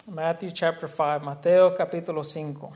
Matthew chapter 5, Mateo capítulo 5.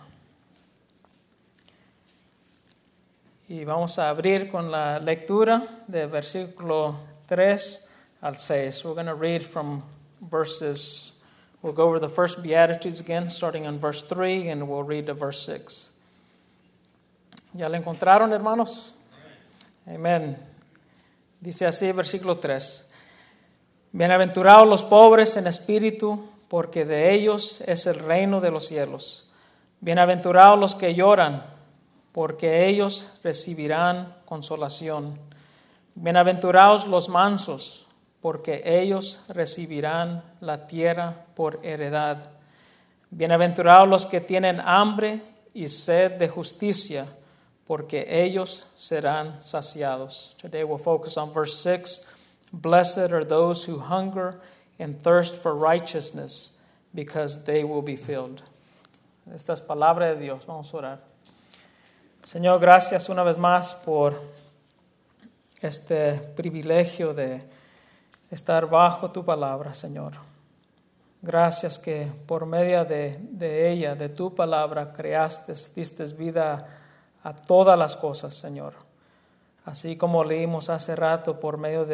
Y vamos a abrir con la lectura de versículo 3 al 6. We're going to read from we'll go over the first Beatitudes again, starting on verse 3, and we'll read to verse 6. ¿Ya la encontraron, hermanos? Amén. Dice así, versículo 3. Bienaventurados los pobres en espíritu, porque de ellos es el reino de los cielos. Bienaventurados los que lloran, porque ellos recibirán consolación. Bienaventurados los mansos, porque ellos recibirán la tierra por heredad. Bienaventurados los que tienen hambre y sed de justicia, porque ellos serán saciados. Today we'll focus on verse 6. Blessed are those who hunger and thirst for righteousness, because they will be filled. Esta es palabra de Dios. Vamos a orar. Señor, gracias una vez más por este privilegio de estar bajo tu palabra, Señor. Gracias que por medio de ella, de tu palabra, diste vida a todas las cosas, Señor. Así como leímos hace rato por medio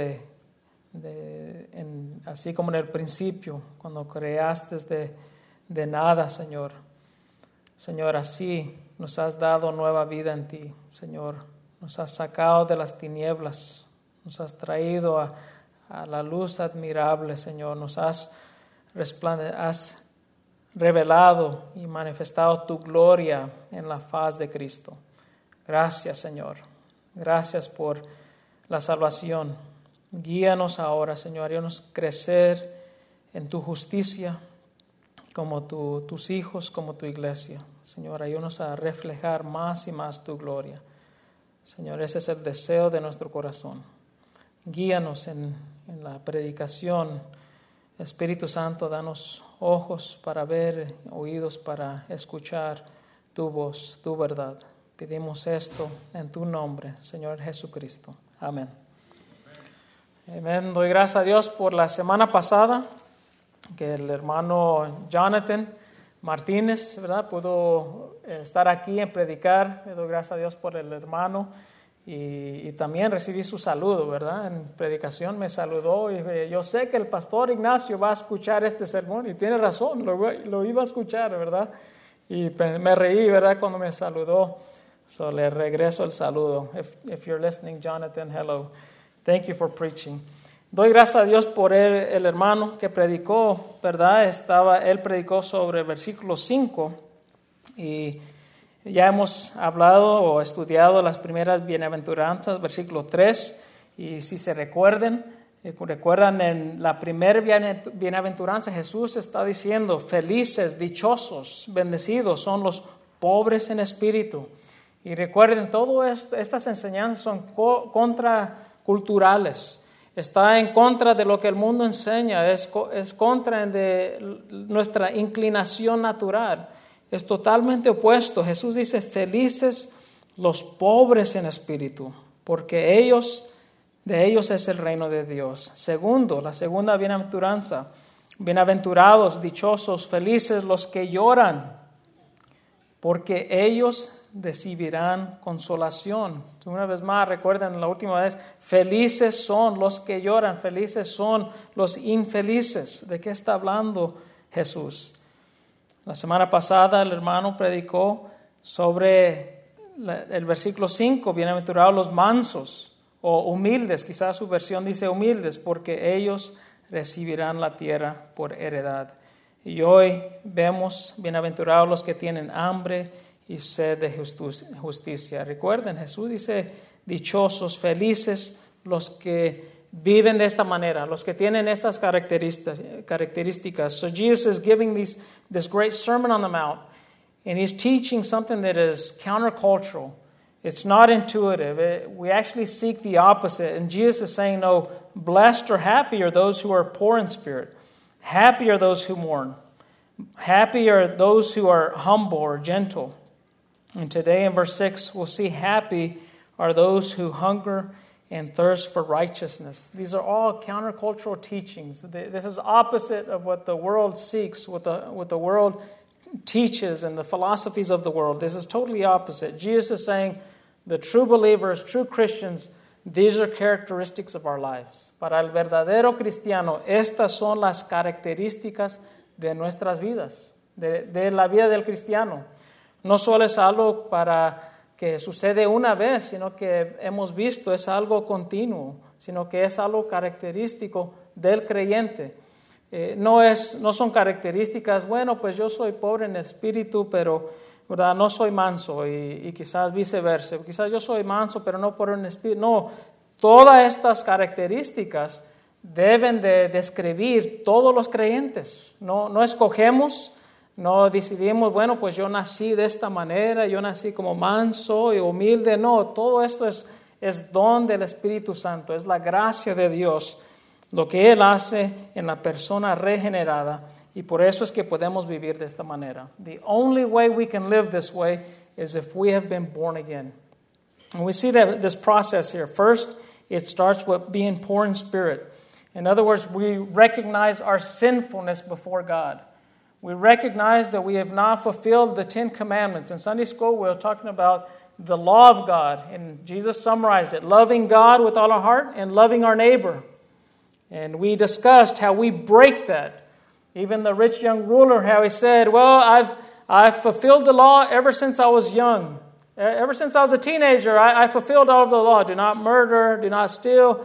así como en el principio, cuando creaste de nada, Señor. Señor, así nos has dado nueva vida en ti, Señor. Nos has sacado de las tinieblas, nos has traído a la luz admirable, Señor. Nos has revelado y manifestado tu gloria en la faz de Cristo. Gracias, Señor. Gracias por la salvación. Guíanos ahora, Señor. Ayúdanos a crecer en tu justicia como tus hijos, como tu iglesia. Señor, ayúdanos a reflejar más y más tu gloria. Señor, ese es el deseo de nuestro corazón. Guíanos en la predicación. Espíritu Santo, danos ojos para ver, oídos para escuchar tu voz, tu verdad. Pedimos esto en tu nombre, Señor Jesucristo. Amén. Amén. Doy gracias a Dios por la semana pasada, que el hermano Jonathan Martínez, ¿verdad?, pudo estar aquí en predicar. Le doy gracias a Dios por el hermano y también recibí su saludo, ¿verdad? En predicación me saludó y yo sé que el pastor Ignacio va a escuchar este sermón y tiene razón, lo iba a escuchar, ¿verdad? Y me reí, ¿verdad?, cuando me saludó. So le regreso el saludo. If you're listening, Jonathan, hello. Thank you for preaching. Doy gracias a Dios por el hermano que predicó, ¿verdad? Él predicó sobre el versículo 5 y ya hemos hablado o estudiado las primeras bienaventuranzas, versículo 3, y si se recuerdan en la primera bienaventuranza Jesús está diciendo, felices, dichosos, bendecidos son los pobres en espíritu. Y recuerden, todas estas enseñanzas son contraculturales. Está en contra de lo que el mundo enseña, es contra de nuestra inclinación natural. Es totalmente opuesto. Jesús dice, felices los pobres en espíritu, porque de ellos es el reino de Dios. Segundo, la segunda bienaventuranza, bienaventurados, dichosos, felices los que lloran, porque ellos recibirán consolación. Una vez más, recuerden la última vez, felices son los que lloran, felices son los infelices. ¿De qué está hablando Jesús? La semana pasada el hermano predicó sobre el versículo 5, bienaventurados los mansos o humildes, quizás su versión dice humildes, porque ellos recibirán la tierra por heredad. Y hoy vemos bienaventurados los que tienen hambre y sed de justicia. Recuerden, Jesús dice dichosos, felices los que viven de esta manera, los que tienen estas características. So Jesus is giving this great Sermon on the Mount, and he's teaching something that is countercultural. It's not intuitive. We actually seek the opposite. And Jesus is saying, no, blessed or happy are those who are poor in spirit. Happy are those who mourn. Happy are those who are humble or gentle. And today in verse 6, we'll see happy are those who hunger and thirst for righteousness. These are all countercultural teachings. This is opposite of what the world seeks, what the world teaches and the philosophies of the world. This is totally opposite. Jesus is saying the true believers, true Christians, these are characteristics of our lives. Para el verdadero cristiano, estas son las características de nuestras vidas, de la vida del cristiano. No solo es algo para que sucede una vez, sino que hemos visto es algo continuo, sino que es algo característico del creyente. No son características, bueno, pues yo soy pobre en espíritu, pero ¿verdad? No soy manso y quizás viceversa. Quizás yo soy manso, pero no pobre en espíritu. No, todas estas características deben de describir todos los creyentes. No escogemos. No decidimos, bueno, pues yo nací de esta manera, yo nací como manso y humilde. No, todo esto es don del Espíritu Santo, es la gracia de Dios, lo que Él hace en la persona regenerada. Y por eso es que podemos vivir de esta manera. The only way we can live this way is if we have been born again. And we see that this process here. First, it starts with being poor in spirit. In other words, we recognize our sinfulness before God. We recognize that we have not fulfilled the 10 commandments. In Sunday school, we were talking about the law of God. And Jesus summarized it, loving God with all our heart and loving our neighbor. And we discussed how we break that. Even the rich young ruler, how he said, well, I've fulfilled the law ever since I was young. Ever since I was a teenager, I fulfilled all of the law. Do not murder, do not steal.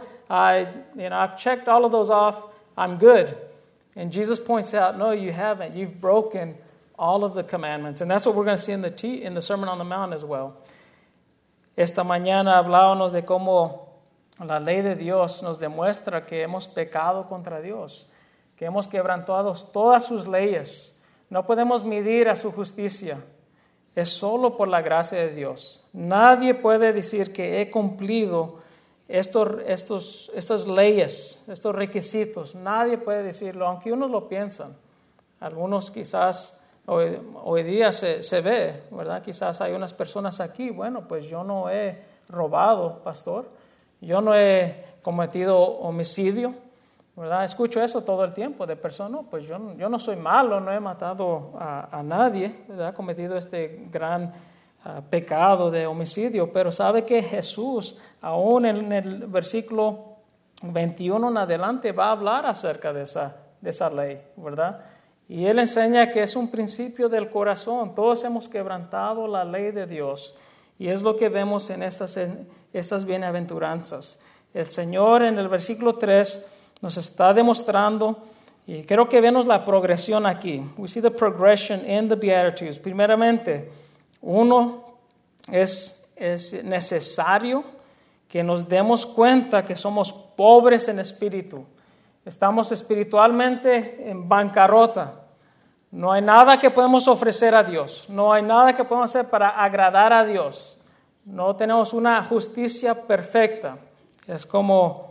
I've checked all of those off. I'm good. And Jesus points out, no, you haven't. You've broken all of the commandments. And that's what we're going to see in the Sermon on the Mount as well. Esta mañana hablábamos de cómo la ley de Dios nos demuestra que hemos pecado contra Dios, que hemos quebrantado todas sus leyes. No podemos medir a su justicia. Es solo por la gracia de Dios. Nadie puede decir que he cumplido estas leyes, estos requisitos. Nadie puede decirlo, aunque unos lo piensan. Algunos quizás hoy día se ve, ¿verdad? Quizás hay unas personas aquí, bueno, pues yo no he robado, pastor. Yo no he cometido homicidio, ¿verdad? Escucho eso todo el tiempo de personas, no, pues yo no soy malo, no he matado a nadie, ¿verdad? He cometido este gran pecado de homicidio, pero sabe que Jesús, aún en el versículo 21 en adelante, va a hablar acerca de esa ley, ¿verdad? Y Él enseña que es un principio del corazón. Todos hemos quebrantado la ley de Dios, y es lo que vemos en estas bienaventuranzas. El Señor en el versículo 3 nos está demostrando, y creo que vemos la progresión aquí. We see the progression in the Beatitudes. Primeramente, uno, es necesario que nos demos cuenta que somos pobres en espíritu. Estamos espiritualmente en bancarrota. No hay nada que podemos ofrecer a Dios. No hay nada que podemos hacer para agradar a Dios. No tenemos una justicia perfecta. Es como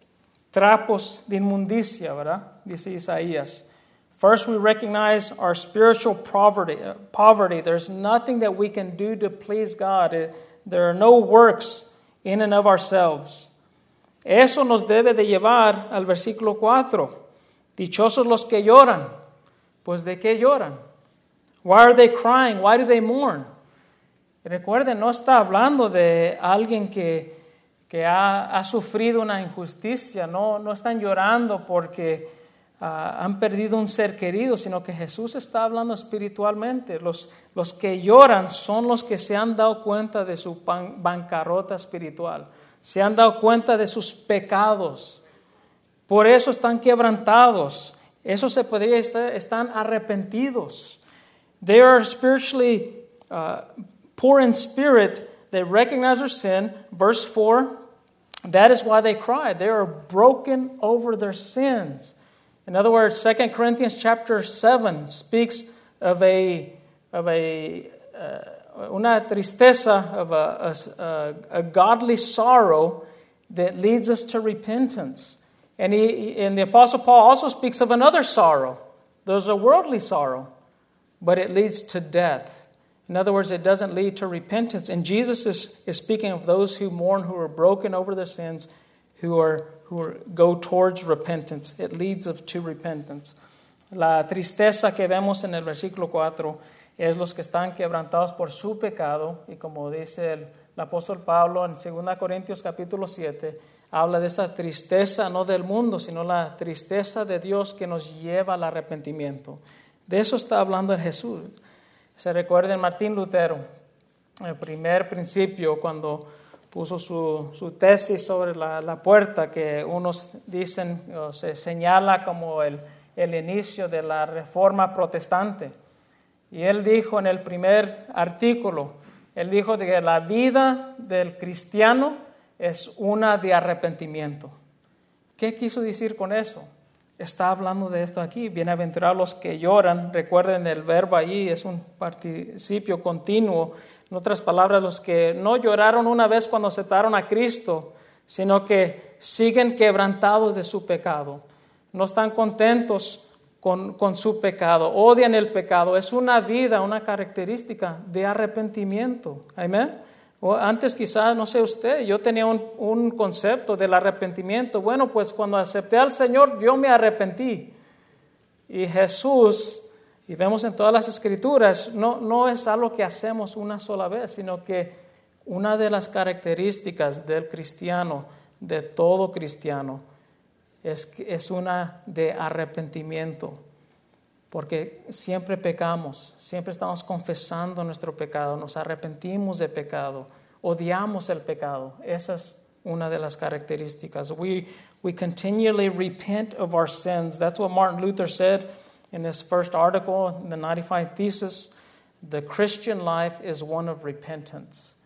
trapos de inmundicia, ¿verdad? Dice Isaías. First, we recognize our spiritual poverty. There's nothing that we can do to please God. There are no works in and of ourselves. Eso nos debe de llevar al versículo 4. Dichosos los que lloran. Pues ¿de qué lloran? Why are they crying? Why do they mourn? Recuerden, no está hablando de alguien que ha sufrido una injusticia. No están llorando porque han perdido un ser querido, sino que Jesús está hablando espiritualmente. Los que lloran son los que se han dado cuenta de su bancarrota espiritual. Se han dado cuenta de sus pecados. Por eso están quebrantados. Eso se podría estar, están arrepentidos. They are spiritually poor in spirit. They recognize their sin. Verse 4, that is why they cry. They are broken over their sins. In other words, 2 Corinthians chapter 7 speaks of una tristeza, of a godly sorrow that leads us to repentance. And the Apostle Paul also speaks of another sorrow. There's a worldly sorrow, but it leads to death. In other words, it doesn't lead to repentance. And Jesus is speaking of those who mourn, who are broken over their sins, who go towards repentance. It leads to repentance. La tristeza que vemos en el versículo 4 es los que están quebrantados por su pecado. Y como dice el apóstol Pablo en 2 Corintios capítulo 7, habla de esa tristeza no del mundo, sino la tristeza de Dios que nos lleva al arrepentimiento. De eso está hablando en Jesús. Se recuerda en Martín Lutero, el primer principio, cuando puso su tesis sobre la puerta, que unos dicen o se señala como el inicio de la reforma protestante. Y él dijo en el primer artículo, él dijo que la vida del cristiano es una de arrepentimiento. ¿Qué quiso decir con eso? Está hablando de esto aquí. Bienaventurados los que lloran. Recuerden el verbo allí, es un participio continuo. En otras palabras, los que no lloraron una vez cuando aceptaron a Cristo, sino que siguen quebrantados de su pecado. No están contentos con su pecado, odian el pecado. Es una vida, una característica de arrepentimiento. Amén. Antes quizás, no sé usted, yo tenía un concepto del arrepentimiento. Bueno, pues cuando acepté al Señor, yo me arrepentí. Y Jesús, y vemos en todas las Escrituras, no es algo que hacemos una sola vez, sino que una de las características del cristiano, de todo cristiano, es una de arrepentimiento. Porque siempre pecamos, siempre estamos confesando nuestro pecado, nos arrepentimos de pecado, odiamos el pecado. Esa es una de las características. We continually repent of our sins. That's what Martin Luther said in his first article, in the 95 Thesis. The Christian life is one of repentance.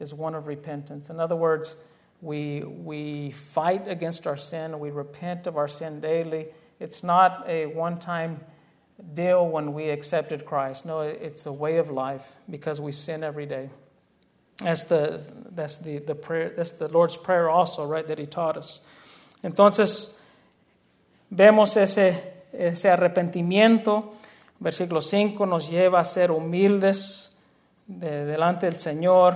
In other words, we fight against our sin. We repent of our sin daily. It's not a one-time deal when we accepted Christ. No, it's a way of life because we sin every day. That's the prayer. That's the Lord's Prayer also, right? That He taught us. Entonces vemos ese arrepentimiento. Versículo 5 nos lleva a ser humildes delante del Señor.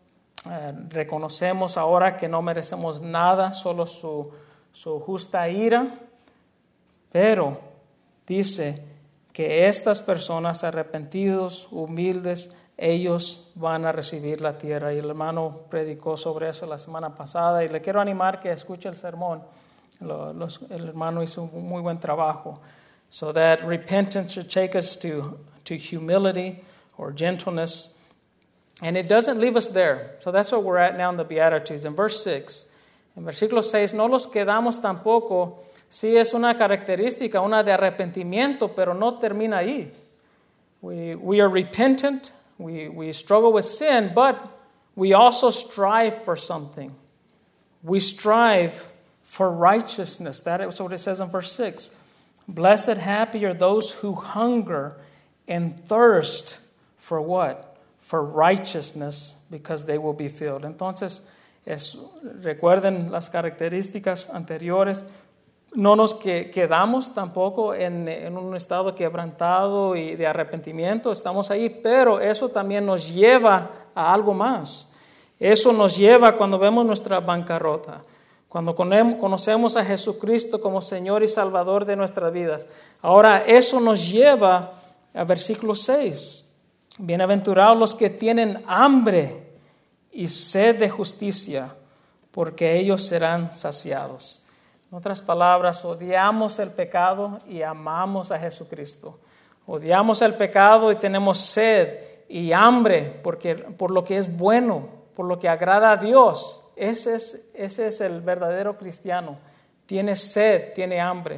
Reconocemos ahora que no merecemos nada, solo su justa ira, pero dice que estas personas arrepentidos, humildes, ellos van a recibir la tierra. Y el hermano predicó sobre eso la semana pasada y le quiero animar que escuche el sermón. El hermano hizo un muy buen trabajo. So that repentance should take us to humility or gentleness. And it doesn't leave us there. So that's where we're at now in the Beatitudes. In verse 6, en versículo 6, no los quedamos tampoco. Sí es una característica, una de arrepentimiento, pero no termina ahí. We are repentant, we struggle with sin, but we also strive for something. We strive for righteousness. That is what it says in verse 6. Blessed, happy are those who hunger and thirst for what? For righteousness, because they will be filled. Entonces, recuerden las características anteriores. No nos quedamos tampoco en un estado quebrantado y de arrepentimiento. Estamos ahí, pero eso también nos lleva a algo más. Eso nos lleva cuando vemos nuestra bancarrota, cuando conocemos a Jesucristo como Señor y Salvador de nuestras vidas. Ahora, eso nos lleva a versículo 6. Bienaventurados los que tienen hambre y sed de justicia, porque ellos serán saciados. En otras palabras, odiamos el pecado y amamos a Jesucristo. Odiamos el pecado y tenemos sed y hambre por lo que es bueno, por lo que agrada a Dios. Ese es el verdadero cristiano. Tiene sed, tiene hambre.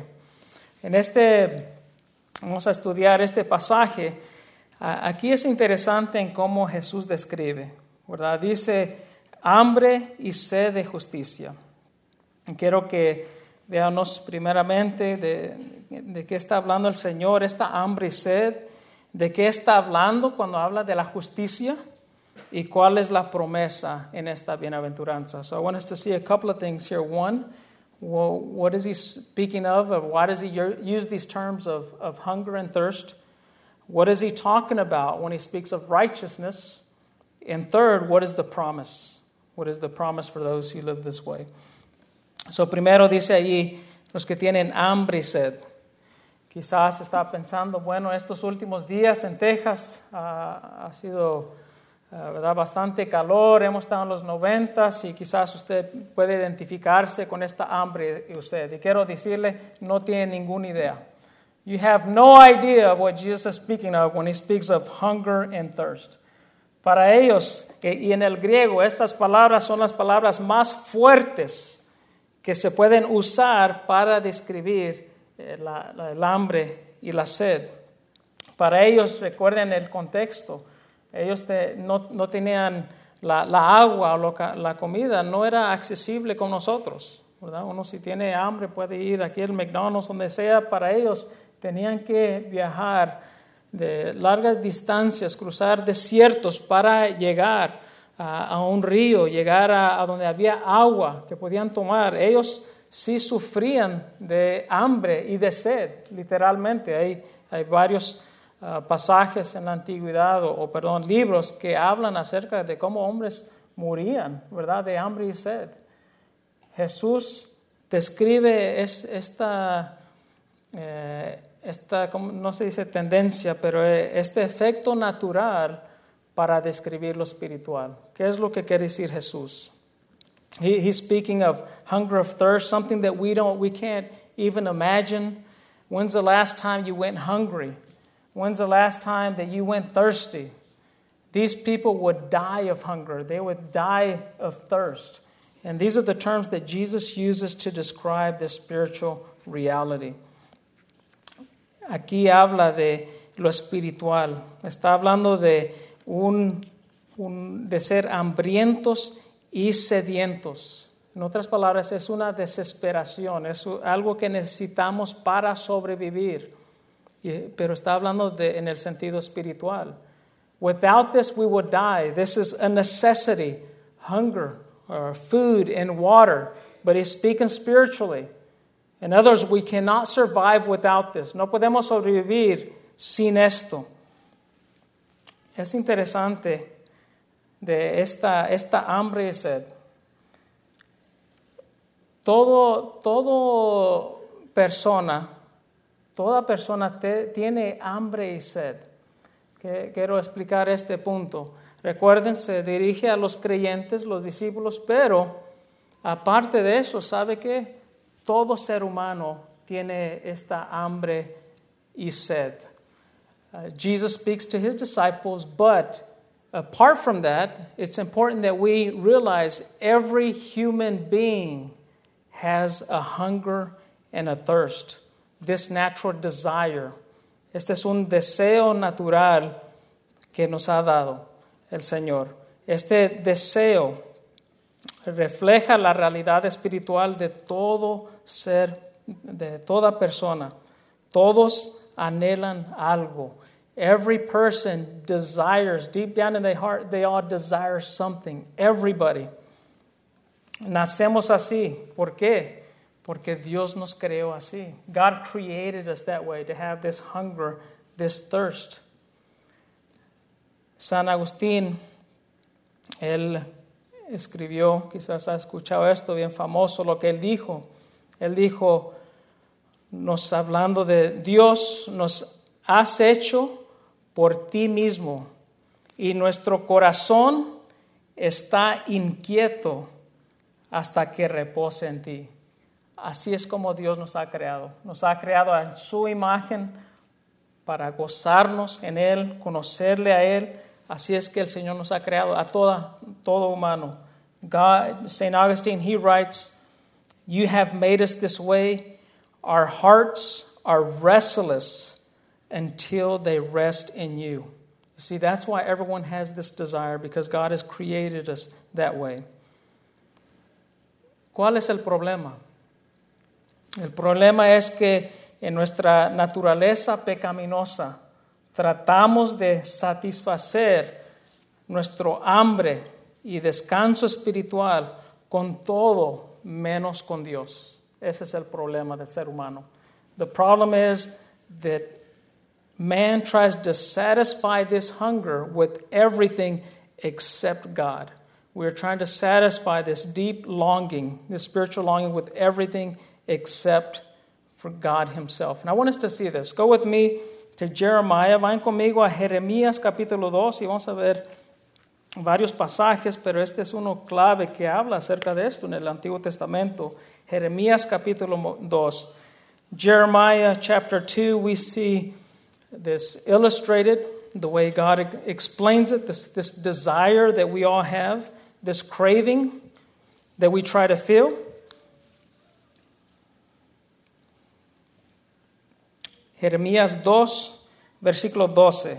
Vamos a estudiar este pasaje. Aquí es interesante en cómo Jesús describe, ¿verdad? Dice hambre y sed de justicia. Quiero que veamos primeramente de qué está hablando el Señor, esta hambre y sed, de qué está hablando cuando habla de la justicia y cuál es la promesa en esta bienaventuranza. So I want us to see a couple of things here. One, what is he speaking of? Why does he use these terms of hunger and thirst? What is he talking about when he speaks of righteousness? And third, what is the promise? What is the promise for those who live this way? So primero dice allí, los que tienen hambre y sed. Quizás está pensando, bueno, estos últimos días en Texas ha sido ¿verdad? Bastante calor, hemos estado en los 90s y quizás usted puede identificarse con esta hambre y usted. Y quiero decirle, no tiene ninguna idea. You have no idea of what Jesus is speaking of when he speaks of hunger and thirst. Para ellos, y en el griego, estas palabras son las palabras más fuertes que se pueden usar para describir el hambre y la sed. Para ellos, recuerden el contexto, ellos no tenían la agua o la comida, no era accesible con nosotros, ¿verdad? Uno si tiene hambre puede ir aquí al McDonald's, donde sea. Para ellos tenían que viajar de largas distancias, cruzar desiertos para llegar a un río, llegar a donde había agua que podían tomar. Ellos sí sufrían de hambre y de sed, literalmente. Hay varios pasajes en la antigüedad, libros que hablan acerca de cómo hombres morían, ¿verdad?, de hambre y sed. Jesús describe esta no se dice tendencia, pero este efecto natural para describir lo espiritual. ¿Qué es lo que quiere decir Jesús? He's speaking of hunger, of thirst, something that we can't even imagine. When's the last time you went hungry? When's the last time that you went thirsty? These people would die of hunger. They would die of thirst. And these are the terms that Jesus uses to describe this spiritual reality. Aquí habla de lo espiritual. Está hablando de de ser hambrientos y sedientos. En otras palabras, es una desesperación, es algo que necesitamos para sobrevivir. Pero está hablando en el sentido espiritual. Without this, we would die. This is a necessity, hunger, or food and water. But he's speaking spiritually. In others, we cannot survive without this. No podemos sobrevivir sin esto. Es interesante de esta hambre y sed. Toda persona tiene hambre y sed. Quiero explicar este punto. Recuerden, se dirige a los creyentes, los discípulos, pero aparte de eso, ¿sabe qué? Todo ser humano tiene esta hambre y sed. Jesus speaks to his disciples, but apart from that, it's important that we realize every human being has a hunger and a thirst. This natural desire. Este es un deseo natural que nos ha dado el Señor. Este deseo refleja la realidad espiritual de todo ser, de toda persona. Todos anhelan algo. Every person desires, deep down in their heart, they all desire something. Everybody. Nacemos así. ¿Por qué? Porque Dios nos creó así. God created us that way, to have this hunger, this thirst. San Agustín, él escribió, quizás ha escuchado esto, bien famoso, lo que él dijo. Él dijo, hablando de Dios, nos has hecho por ti mismo y nuestro corazón está inquieto hasta que repose en ti. Así es como Dios nos ha creado. Nos ha creado en su imagen para gozarnos en Él, conocerle a Él. Así es que el Señor nos ha creado a todo humano. St. Augustine, he writes, you have made us this way. Our hearts are restless until they rest in you. You see, that's why everyone has this desire, because God has created us that way. ¿Cuál es el problema? El problema es que en nuestra naturaleza pecaminosa tratamos de satisfacer nuestro hambre y descanso espiritual con todo menos con Dios. Ese es el problema del ser humano. The problem is that Man tries to satisfy this hunger with everything except God. We're trying to satisfy this deep longing, this spiritual longing with everything except for God himself. And I want us to see this. Go with me to Jeremiah. Vayan conmigo a Jeremías capítulo 2 y vamos a ver varios pasajes, pero este es uno clave que habla acerca de esto en el Antiguo Testamento. Jeremías capítulo 2. Jeremiah chapter 2, we see this illustrated, the way God explains it, this desire that we all have, this craving that we try to feel. Jeremías 2, versículo 12.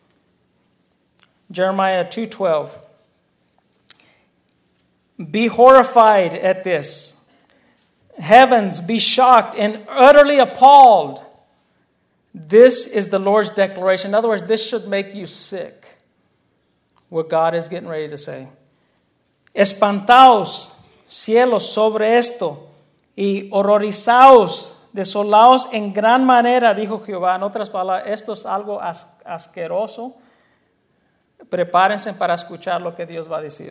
Jeremiah 2:12. Be horrified at this. Heavens, be shocked and utterly appalled. This is the Lord's declaration. In other words, this should make you sick. What God is getting ready to say. Espantaos, cielos, sobre esto, y horrorizaos, desolaos en gran manera, dijo Jehová. En otras palabras, esto es algo asqueroso. Prepárense para escuchar lo que Dios va a decir.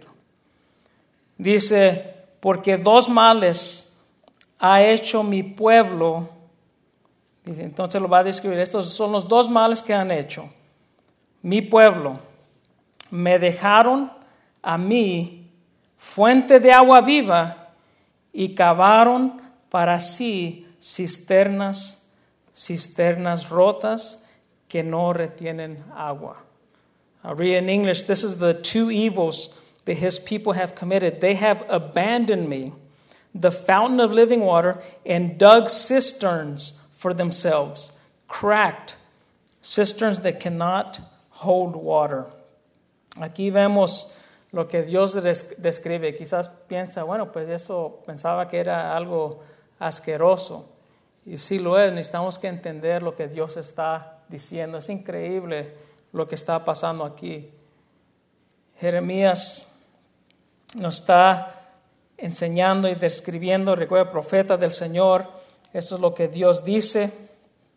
Dice, porque dos males ha hecho mi pueblo. Dice, entonces lo va a describir. Estos son los dos males que han hecho. Mi pueblo. Me dejaron a mí fuente de agua viva y cavaron para sí cisternas rotas que no retienen agua. I'll read in English. This is the two evils that his people have committed. They have abandoned me, the fountain of living water, and dug cisterns for themselves, cracked cisterns that cannot hold water. Aquí vemos lo que Dios describe. Quizás piensa, bueno, pues eso pensaba que era algo asqueroso. Y sí lo es. Necesitamos que entender lo que Dios está diciendo. Es increíble lo que está pasando aquí. Jeremías nos está enseñando y describiendo, recuerda, profeta del Señor. Eso es lo que Dios dice.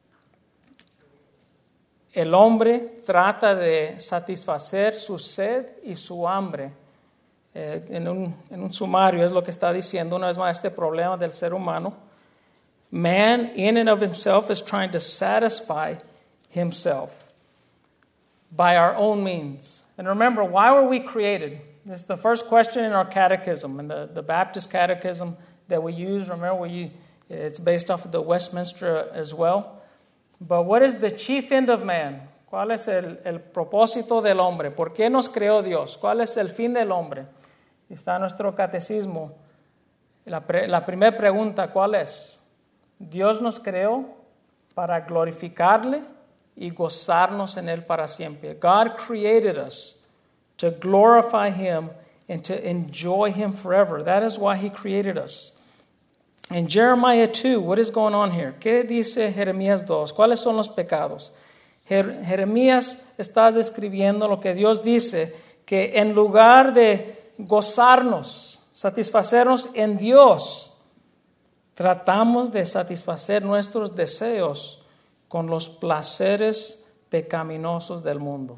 El hombre trata de satisfacer su sed y su hambre. En un sumario es lo que está diciendo una vez más este problema del ser humano. Man in and of himself is trying to satisfy himself by our own means. And remember, why were we created? This is the first question in our catechism, in the Baptist catechism that we use. Remember, it's based off of the Westminster as well. But what is the chief end of man? ¿Cuál es el propósito del hombre? ¿Por qué nos creó Dios? ¿Cuál es el fin del hombre? Está en nuestro catecismo. La primera pregunta, ¿cuál es? Dios nos creó para glorificarle y gozarnos en él para siempre. God created us to glorify him and to enjoy him forever. That is why he created us. In Jeremiah 2, what is going on here? ¿Qué dice Jeremías 2? ¿Cuáles son los pecados? Jeremías está describiendo lo que Dios dice, que en lugar de gozarnos, satisfacernos en Dios, tratamos de satisfacer nuestros deseos con los placeres pecaminosos del mundo.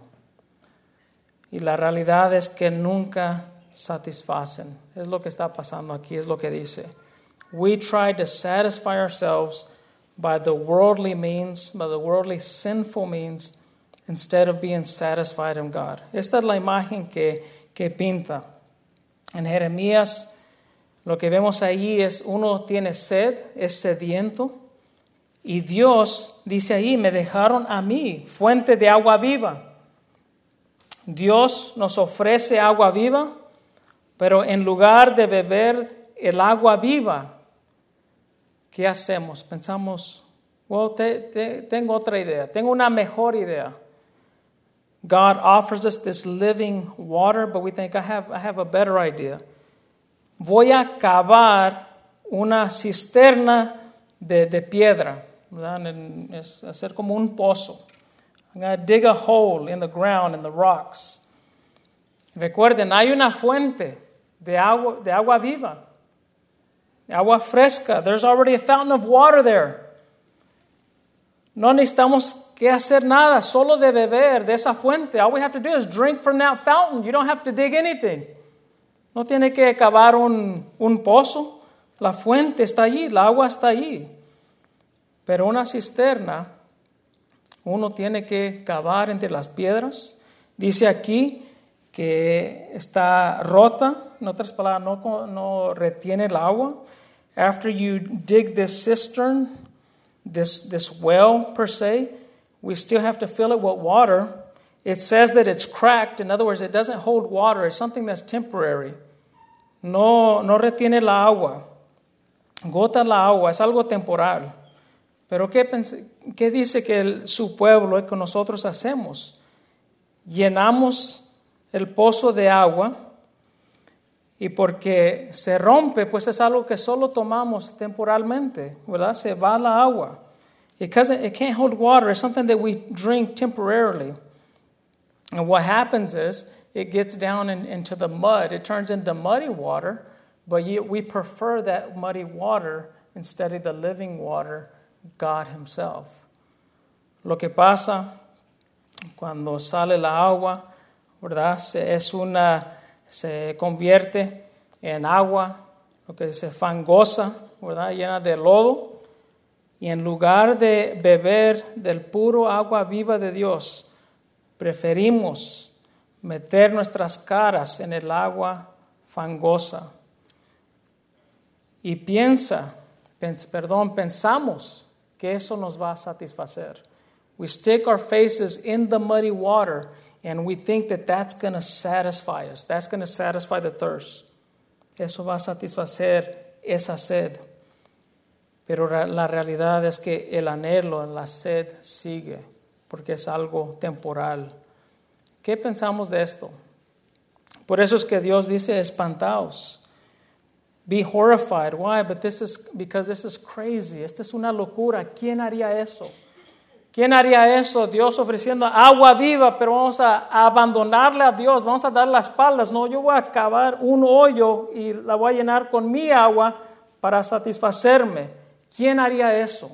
Y la realidad es que nunca satisfacen. Es lo que está pasando aquí, es lo que dice. We try to satisfy ourselves by the worldly means, by the worldly sinful means, instead of being satisfied in God. Esta es la imagen que pinta. En Jeremías, lo que vemos ahí es uno tiene sed, es sediento, y Dios dice ahí, me dejaron a mí fuente de agua viva. Dios nos ofrece agua viva, pero en lugar de beber el agua viva, ¿qué hacemos? Pensamos, well, tengo otra idea, tengo una mejor idea. God offers us this living water, but we think, I have a better idea. Voy a cavar una cisterna de piedra, ¿verdad? Es hacer como un pozo. I'm going to dig a hole in the ground, in the rocks. Recuerden, hay una fuente de agua viva. Agua fresca. There's already a fountain of water there. No necesitamos que hacer nada, solo de beber de esa fuente. All we have to do is drink from that fountain. You don't have to dig anything. No tiene que cavar un pozo. La fuente está allí, el agua está allí. Pero una cisterna, uno tiene que cavar entre las piedras. Dice aquí que está rota. En otras palabras, no retiene el agua. After you dig this cistern, this well per se, we still have to fill it with water. It says that it's cracked. In other words, it doesn't hold water. It's something that's temporary. No retiene la agua. Gota la agua. Es algo temporal. Pero ¿qué dice que su pueblo y que nosotros hacemos? Llenamos el pozo de agua y porque se rompe, pues es algo que solo tomamos temporalmente, ¿verdad? Se va la agua. It can't hold water. It's something that we drink temporarily. And what happens is it gets down into the mud. It turns into muddy water, but we prefer that muddy water instead of the living water, God Himself. Lo que pasa cuando sale la agua, ¿verdad? Se convierte en agua, lo que se fangosa, ¿verdad? Llena de lodo. Y en lugar de beber del puro agua viva de Dios, preferimos meter nuestras caras en el agua fangosa. Y pensamos que eso nos va a satisfacer. We stick our faces in the muddy water and we think that that's going to satisfy us. That's going to satisfy the thirst. Eso va a satisfacer esa sed. Pero la realidad es que el anhelo, la sed sigue, porque es algo temporal. ¿Qué pensamos de esto? Por eso es que Dios dice, espantaos. Be horrified. Why? Because this is crazy. Esta es una locura. ¿Quién haría eso? ¿Quién haría eso? Dios ofreciendo agua viva, pero vamos a abandonarle a Dios, vamos a dar las espaldas. No, yo voy a cavar un hoyo y la voy a llenar con mi agua para satisfacerme. ¿Quién haría eso?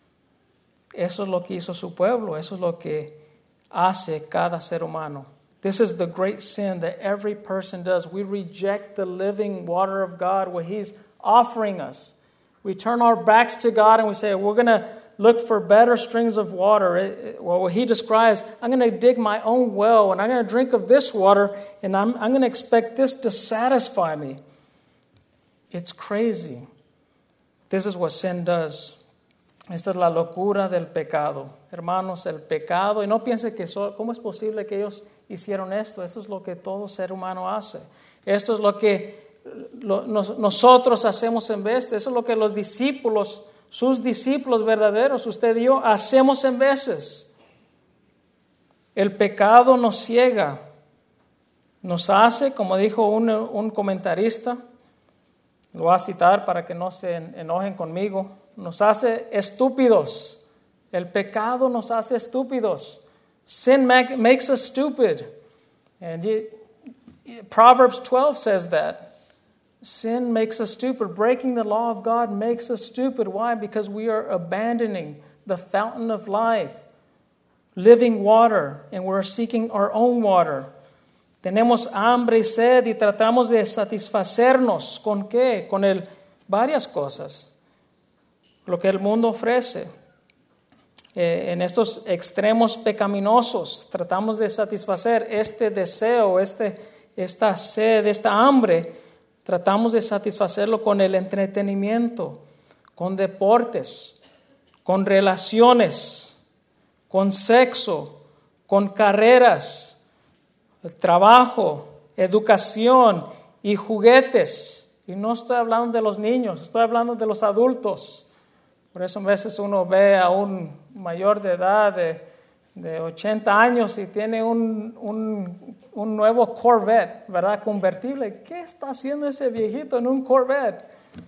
Eso es lo que hizo su pueblo, eso es lo que hace cada ser humano. This is the great sin that every person does. We reject the living water of God, what He's offering us. We turn our backs to God and we say, we're going to look for better springs of water. What He describes, I'm going to dig my own well and I'm going to drink of this water and I'm going to expect this to satisfy me. It's crazy. This is what sin does. Esta es la locura del pecado. Hermanos, el pecado, y no piense que ¿cómo es posible que ellos hicieron esto? Esto es lo que todo ser humano hace. Esto es lo que nosotros hacemos en vez. Eso es lo que los discípulos, sus discípulos verdaderos, usted y yo, hacemos en veces. El pecado nos ciega, nos hace, como dijo un comentarista, lo voy a citar para que no se enojen conmigo, nos hace estúpidos. El pecado nos hace estúpidos. Sin makes us stupid. And Proverbs 12 says that. Sin makes us stupid. Breaking the law of God makes us stupid. Why? Because we are abandoning the fountain of life, living water, and we're seeking our own water. Tenemos hambre y sed y tratamos de satisfacernos. ¿Con qué? Con varias cosas. Lo que el mundo ofrece. En estos extremos pecaminosos tratamos de satisfacer este deseo, esta sed, esta hambre. Tratamos de satisfacerlo con el entretenimiento, con deportes, con relaciones, con sexo, con carreras, trabajo, educación y juguetes. Y no estoy hablando de los niños, estoy hablando de los adultos. Por eso a veces uno ve a un mayor de edad de 80 años y tiene un nuevo Corvette, ¿verdad? Convertible. ¿Qué está haciendo ese viejito en un Corvette?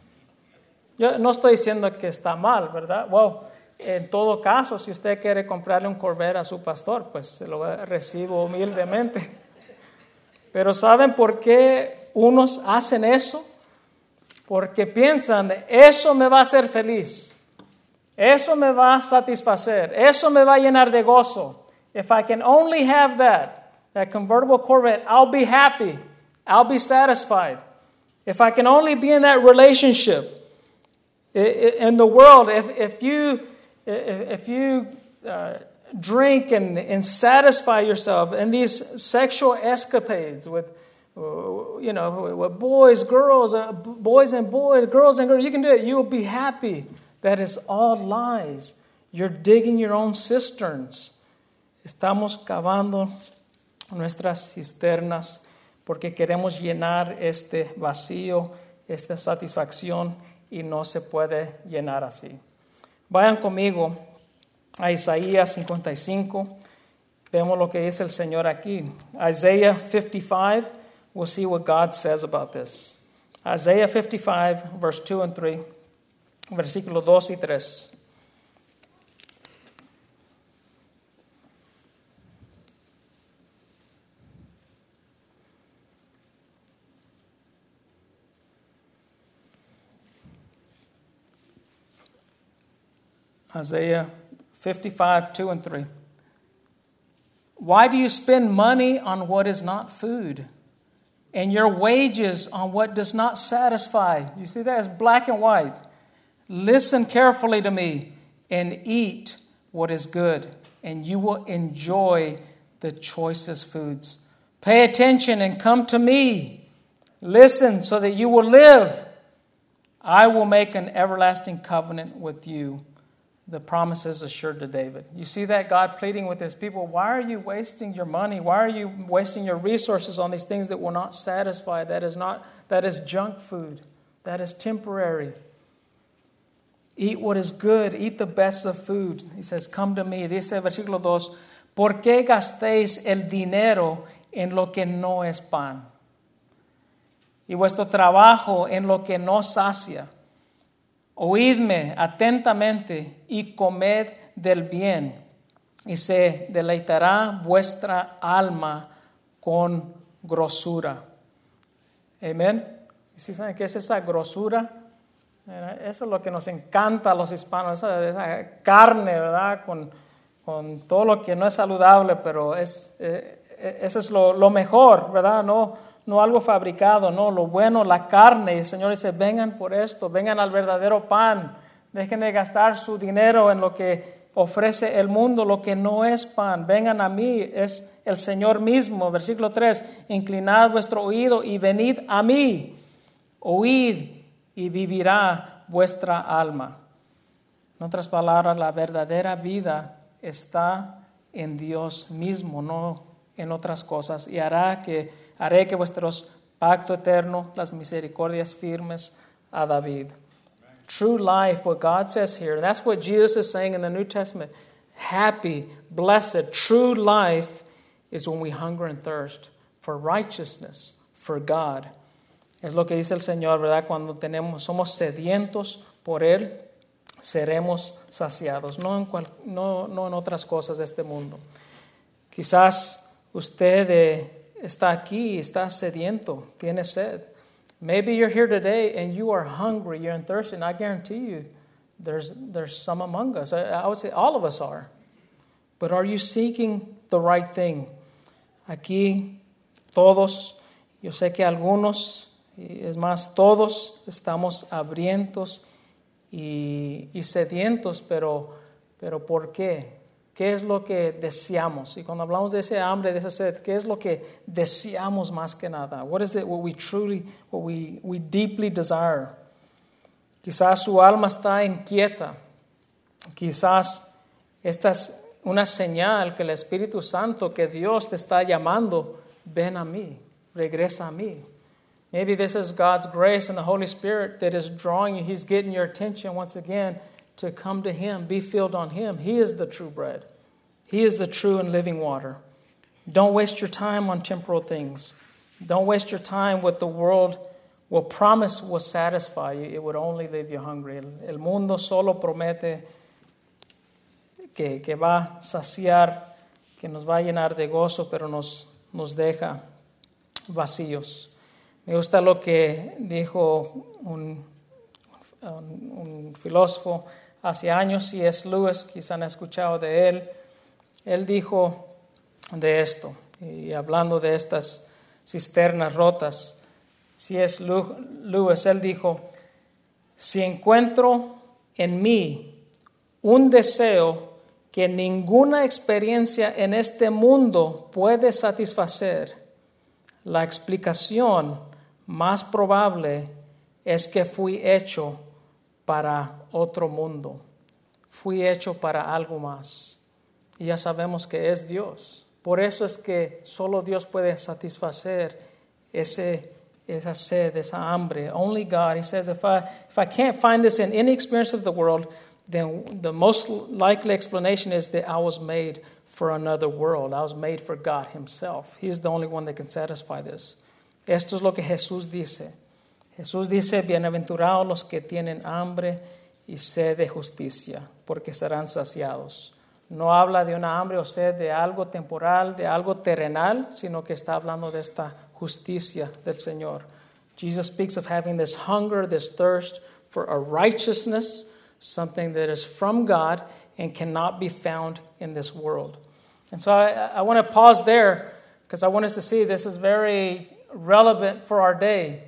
Yo no estoy diciendo que está mal, ¿verdad? Well, en todo caso, si usted quiere comprarle un Corvette a su pastor, pues se lo recibo humildemente. Pero ¿saben por qué unos hacen eso? Porque piensan, eso me va a hacer feliz. Eso me va a satisfacer. Eso me va a llenar de gozo. If I can only have that convertible Corvette, I'll be happy. I'll be satisfied. If I can only be in that relationship. In the world, if you drink and satisfy yourself in these sexual escapades with boys, girls, boys and boys, girls and girls, you can do it. You will be happy. That is all lies. You're digging your own cisterns. Estamos cavando nuestras cisternas porque queremos llenar este vacío, esta satisfacción, y no se puede llenar así. Vayan conmigo a Isaías 55. Vemos lo que dice el Señor aquí. Isaiah 55, we'll see what God says about this. Isaiah 55, verse 2 and 3. Versículos 2 y 3. Isaiah 55, 2 and 3. Why do you spend money on what is not food, and your wages on what does not satisfy? You see that? It's black and white. Listen carefully to me and eat what is good, and you will enjoy the choicest foods. Pay attention and come to me. Listen so that you will live. I will make an everlasting covenant with you. The promises assured to David. You see that? God pleading with his people. Why are you wasting your money? Why are you wasting your resources on these things that will not satisfy? That is junk food. That is temporary. Eat what is good. Eat the best of food. He says, come to me. Dice versículo 2, ¿por qué gastéis el dinero en lo que no es pan? Y vuestro trabajo en lo que no sacia. Oídme atentamente y comed del bien, y se deleitará vuestra alma con grosura. Amén. ¿Y si saben qué es esa grosura? Eso es lo que nos encanta a los hispanos, esa carne, ¿verdad? Con todo lo que no es saludable, pero eso es lo mejor, ¿verdad? No algo fabricado, no, lo bueno, la carne. El Señor dice, vengan por esto, vengan al verdadero pan. Dejen de gastar su dinero en lo que ofrece el mundo, lo que no es pan. Vengan a mí, es el Señor mismo. Versículo 3, inclinad vuestro oído y venid a mí. Oíd y vivirá vuestra alma. En otras palabras, la verdadera vida está en Dios mismo, no en otras cosas. Y haré que vuestros pacto eterno, las misericordias firmes a David. True life, what God says here, that's what Jesus is saying in the New Testament. Happy, blessed, true life is when we hunger and thirst for righteousness, for God. Es lo que dice el Señor, ¿verdad? Cuando somos sedientos por Él, seremos saciados, no en otras cosas de este mundo. Quizás usted está aquí, está sediento, tiene sed. Maybe you're here today and you are hungry, you're thirsty, and I guarantee you there's some among us. I would say all of us are. But are you seeking the right thing? Aquí todos, yo sé que algunos, es más, todos estamos hambrientos y sedientos, pero ¿por qué? ¿Qué es lo que deseamos? Y cuando hablamos de ese hambre, de esa sed, ¿qué es lo que deseamos más que nada? What is it what we deeply desire? Quizás su alma está inquieta. Quizás esta es una señal que el Espíritu Santo, que Dios te está llamando, ven a mí, regresa a mí. Maybe this is God's grace and the Holy Spirit that is drawing you. He's getting your attention once again to come to Him, be filled on Him. He is the true bread. He is the true and living water. Don't waste your time on temporal things. Don't waste your time with the world will promise will satisfy you. It would only leave you hungry. El mundo solo promete que va a saciar, que nos va a llenar de gozo, pero nos deja vacíos. Me gusta lo que dijo un filósofo hace años, C.S. Lewis, quizá han escuchado de él. Él dijo de esto, y hablando de estas cisternas rotas, C.S. Lewis, él dijo: si encuentro en mí un deseo que ninguna experiencia en este mundo puede satisfacer, la explicación más probable es que fui hecho para otro mundo. Fui hecho para algo más. Y ya sabemos que es Dios. Por eso es que solo Dios puede satisfacer esa sed, esa hambre. Only God. He says, if I can't find this in any experience of the world, then the most likely explanation is that I was made for another world. I was made for God Himself. He's the only one that can satisfy this. Esto es lo que Jesús dice. Jesús dice: bienaventurados los que tienen hambre y sed de justicia, porque serán saciados. No habla de una hambre o sed de algo temporal, de algo terrenal, sino que está hablando de esta justicia del Señor. Jesus speaks of having this hunger, this thirst for a righteousness, something that is from God and cannot be found in this world. And so I want to pause there because I want us to see this is very relevant for our day.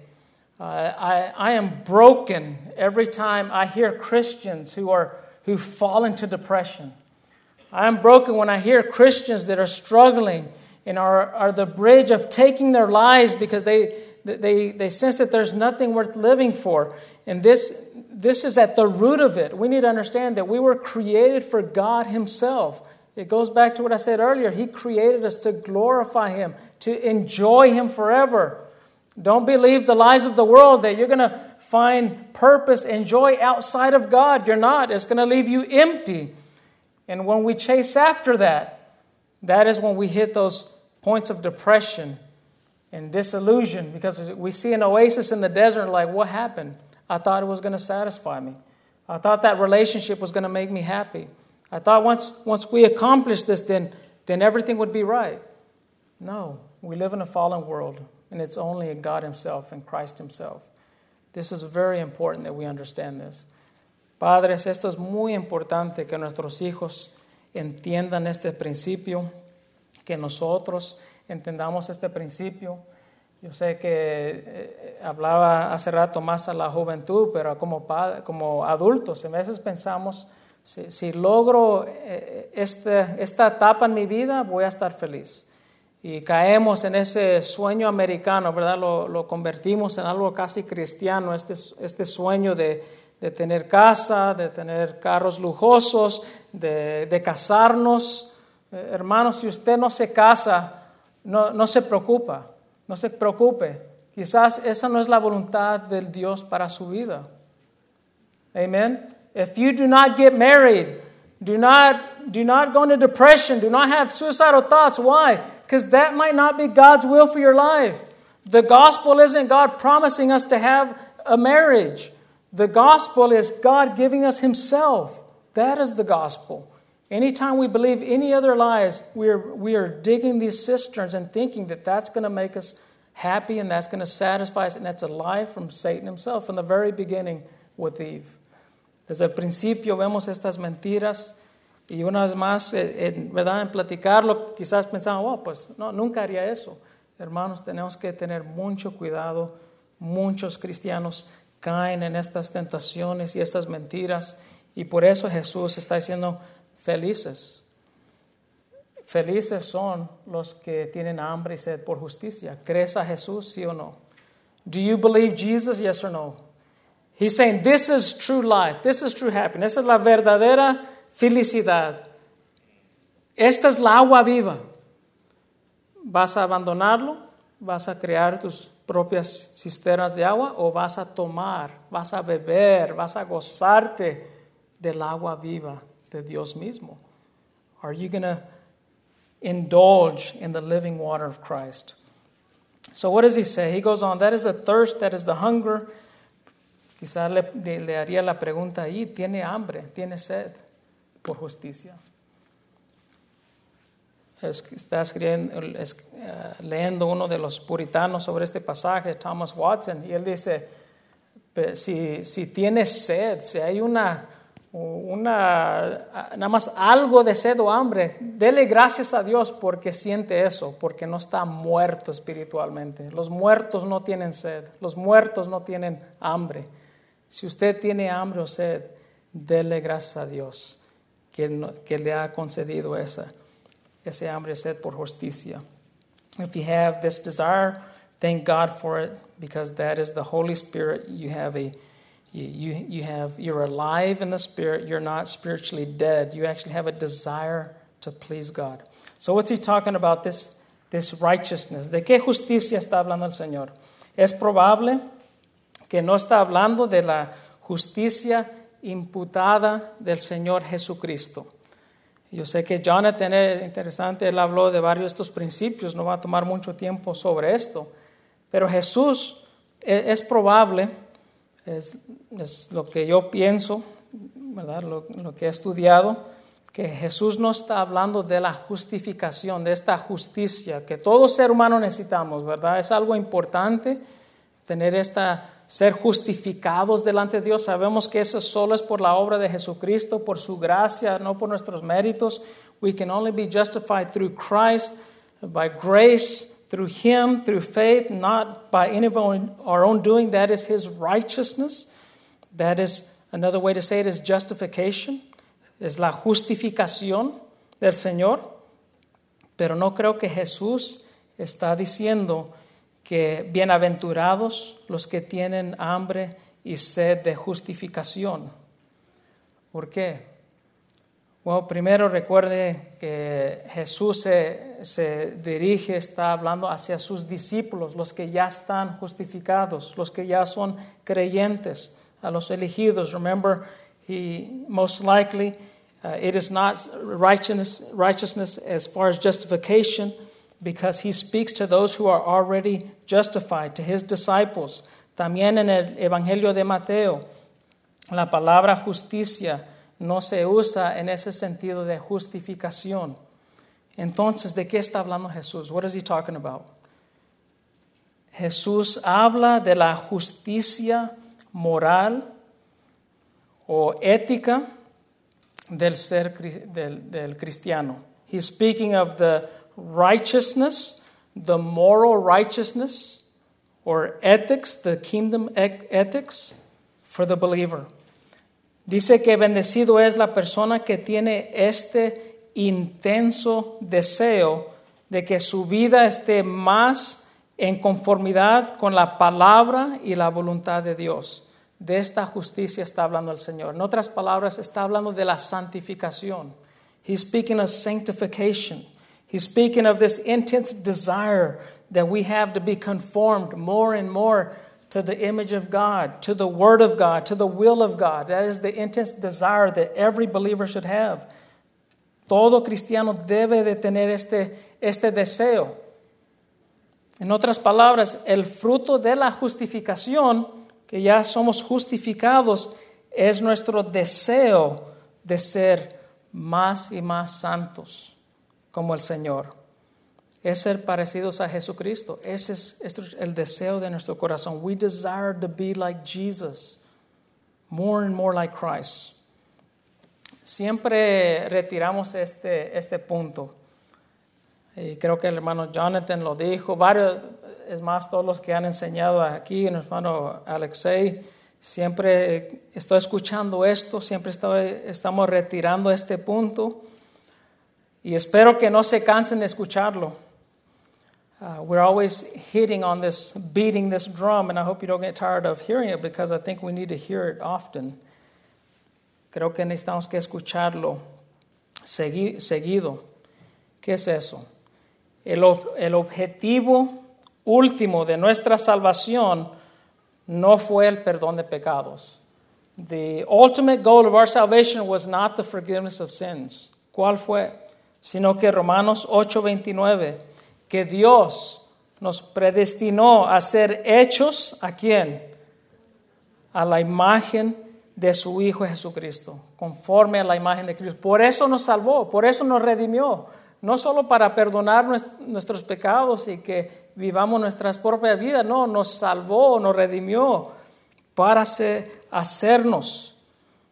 I am broken every time I hear Christians who fall into depression. I am broken when I hear Christians that are struggling and are the bridge of taking their lives because they sense that there's nothing worth living for. And this is at the root of it. We need to understand that we were created for God Himself. It goes back to what I said earlier. He created us to glorify Him, to enjoy Him forever. Don't believe the lies of the world that you're going to find purpose and joy outside of God. You're not. It's going to leave you empty. And when we chase after that, that is when we hit those points of depression and disillusion, because we see an oasis in the desert like, what happened? I thought it was going to satisfy me. I thought that relationship was going to make me happy. I thought once we accomplish this, then everything would be right. No, we live in a fallen world, and it's only in God Himself and Christ Himself. This is very important that we understand this. Padres, esto es muy importante que nuestros hijos entiendan este principio, que nosotros entendamos este principio. Yo sé que hablaba hace rato más a la juventud, pero como adultos, a veces pensamos, si logro esta etapa en mi vida, voy a estar feliz. Y caemos en ese sueño americano, ¿verdad? Lo convertimos en algo casi cristiano, este sueño de tener casa, de tener carros lujosos, de casarnos. Hermanos, si usted no se casa, no se preocupa, no se preocupe. Quizás esa no es la voluntad del Dios para su vida. Amen. If you do not get married, do not go into depression, do not have suicidal thoughts. Why? Because that might not be God's will for your life. The gospel isn't God promising us to have a marriage. The gospel is God giving us Himself. That is the gospel. Anytime we believe any other lies, we are digging these cisterns and thinking that that's going to make us happy and that's going to satisfy us, and that's a lie from Satan himself from the very beginning with Eve. Desde el principio vemos estas mentiras y una vez más, ¿verdad? En platicarlo, quizás pensamos, pues no, nunca haría eso. Hermanos, tenemos que tener mucho cuidado. Muchos cristianos caen en estas tentaciones y estas mentiras, y por eso Jesús está diciendo: felices. Felices son los que tienen hambre y sed por justicia. ¿Crees a Jesús, sí o no? Do you believe Jesus, yes or no? He's saying this is true life, this is true happiness, esa es la verdadera felicidad. Esta es la agua viva. ¿Vas a abandonarlo? ¿Vas a crear tus propias cisternas de agua? ¿O vas a tomar, vas a beber, vas a gozarte del agua viva de Dios mismo? Are you going to indulge in the living water of Christ? So what does he say? He goes on, that is the thirst, that is the hunger. Quizás le haría la pregunta ahí, ¿tiene hambre, tiene sed por justicia? Estás leyendo uno de los puritanos sobre este pasaje, Thomas Watson, y él dice, si tienes sed, si hay una nada más algo de sed o hambre, dele gracias a Dios porque siente eso, porque no está muerto espiritualmente. Los muertos no tienen sed, los muertos no tienen hambre. Si usted tiene hambre o sed, dele gracias a Dios que le ha concedido ese hambre y sed por justicia. If you have this desire, thank God for it, because that is the Holy Spirit. You're alive in the Spirit. You're not spiritually dead. You actually have a desire to please God. So what's he talking about, this righteousness? ¿De qué justicia está hablando el Señor? Es probable que no está hablando de la justicia imputada del Señor Jesucristo. Yo sé que Jonathan es interesante, él habló de varios de estos principios, no va a tomar mucho tiempo sobre esto, pero Jesús es probable, es lo que yo pienso, ¿verdad? Lo que he estudiado, que Jesús no está hablando de la justificación, de esta justicia que todo ser humano necesitamos, ¿verdad? Es algo importante tener ser justificados delante de Dios. Sabemos que eso solo es por la obra de Jesucristo, por su gracia, no por nuestros méritos. We can only be justified through Christ, by grace, through Him, through faith, not by any of our own doing. That is His righteousness. That is, another way to say it is justification. Es la justificación del Señor. Pero no creo que Jesús está diciendo que bienaventurados los que tienen hambre y sed de justificación. ¿Por qué? Bueno, primero recuerde que Jesús se dirige, está hablando hacia sus discípulos, los que ya están justificados, los que ya son creyentes, a los elegidos. Remember, most likely it is not righteousness as far as justification, because he speaks to those who are already justified, to his disciples. También en el Evangelio de Mateo, la palabra justicia no se usa en ese sentido de justificación. Entonces, ¿de qué está hablando Jesús? What is he talking about? Jesús habla de la justicia moral o ética del cristiano. He's speaking of the righteousness, the moral righteousness or ethics, the kingdom ethics for the believer. Dice que bendecido es la persona que tiene este intenso deseo de que su vida esté más en conformidad con la palabra y la voluntad de Dios. De esta justicia está hablando el Señor. En otras palabras, está hablando de la santificación. He's speaking of sanctification. He's speaking of this intense desire that we have to be conformed more and more to the image of God, to the Word of God, to the will of God. That is the intense desire that every believer should have. Todo cristiano debe de tener este deseo. En otras palabras, el fruto de la justificación, que ya somos justificados, es nuestro deseo de ser más y más santos como el Señor. Es ser parecidos a Jesucristo. Ese es el deseo de nuestro corazón. We desire to be like Jesus, more and more like Christ. Siempre retiramos este punto. Y creo que el hermano Jonathan lo dijo. Es más, todos los que han enseñado aquí, el hermano Alexei, siempre estoy escuchando esto, siempre estamos retirando este punto. Y espero que no se cansen de escucharlo. We're always beating this drum, and I hope you don't get tired of hearing it, because I think we need to hear it often. Creo que necesitamos que escucharlo seguido. ¿Qué es eso? El objetivo último de nuestra salvación no fue el perdón de pecados. The ultimate goal of our salvation was not the forgiveness of sins. ¿Cuál fue? Sino que Romanos 8:29, que Dios nos predestinó a ser hechos, ¿a quién? A la imagen de su Hijo Jesucristo, conforme a la imagen de Cristo. Por eso nos salvó, por eso nos redimió, no solo para perdonar nuestros pecados y que vivamos nuestras propias vidas, no, nos salvó, nos redimió para hacernos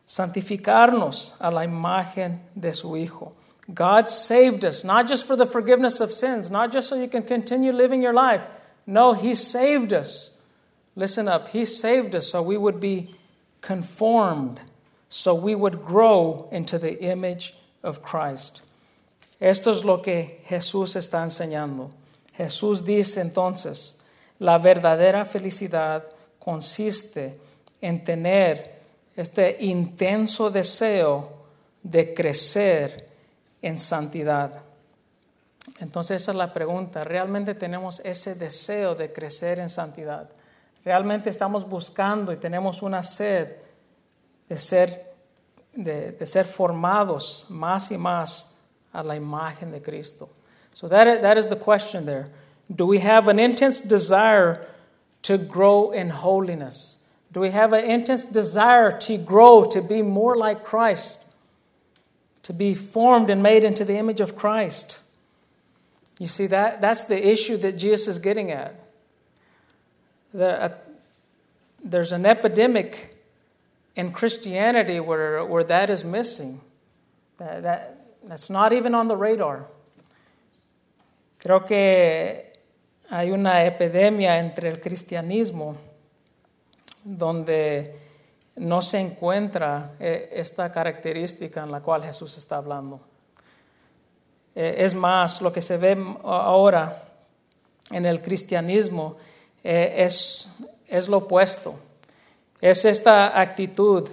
santificarnos a la imagen de su Hijo. God saved us, not just for the forgiveness of sins, not just so you can continue living your life. No, He saved us. Listen up. He saved us so we would be conformed, so we would grow into the image of Christ. Esto es lo que Jesús está enseñando. Jesús dice entonces, la verdadera felicidad consiste en tener este intenso deseo de crecer en santidad. Entonces esa es la pregunta. ¿Realmente tenemos ese deseo de crecer en santidad? ¿Realmente estamos buscando y tenemos una sed de ser formados más y más a la imagen de Cristo? So that is the question there. Do we have an intense desire to grow in holiness? Do we have an intense desire to grow, to be more like Christ, to be formed and made into the image of Christ? You see, that's the issue that Jesus is getting at. There's an epidemic in Christianity where that is missing. That's not even on the radar. Creo que hay una epidemia entre el cristianismo donde no se encuentra esta característica en la cual Jesús está hablando. Es más, lo que se ve ahora en el cristianismo es lo opuesto. Es esta actitud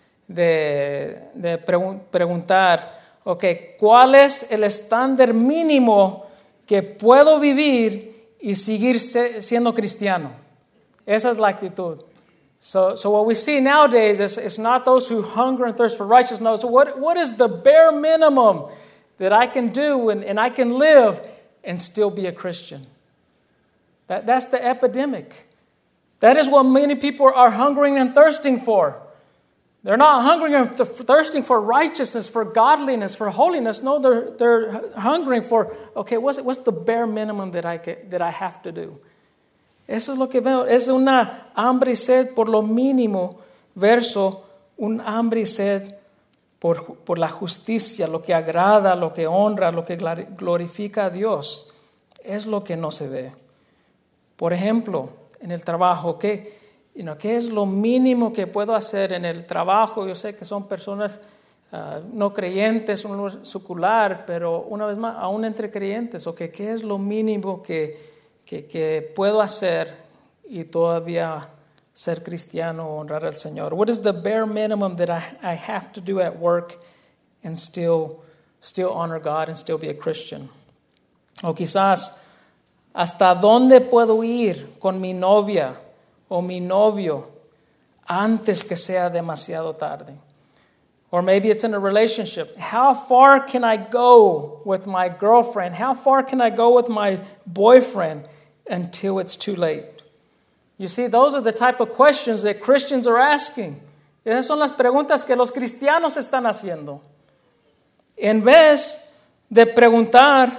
de preguntar, okay, ¿cuál es el estándar mínimo que puedo vivir y seguir siendo cristiano? Esa es la actitud. So what we see nowadays is not those who hunger and thirst for righteousness. No, so what is the bare minimum that I can do and I can live and still be a Christian? That's the epidemic. That is what many people are hungering and thirsting for. They're not hungering and thirsting for righteousness, for godliness, for holiness. No, they're hungering for, okay, what's the bare minimum that I have to do? Eso es lo que veo. Es una hambre y sed por lo mínimo versus un hambre y sed por la justicia, lo que agrada, lo que honra, lo que glorifica a Dios. Es lo que no se ve. Por ejemplo, en el trabajo, ¿qué es lo mínimo que puedo hacer en el trabajo? Yo sé que son personas no creyentes, un secular, pero una vez más, aún entre creyentes, ¿qué es lo mínimo que puedo hacer y todavía ser cristiano o honrar al Señor? What is the bare minimum that I have to do at work and still honor God and still be a Christian? O quizás, ¿hasta dónde puedo ir con mi novia o mi novio antes que sea demasiado tarde? Or maybe it's in a relationship. How far can I go with my girlfriend? How far can I go with my boyfriend until it's too late? You see, those are the type of questions that Christians are asking. Esas son las preguntas que los cristianos están haciendo. En vez de preguntar,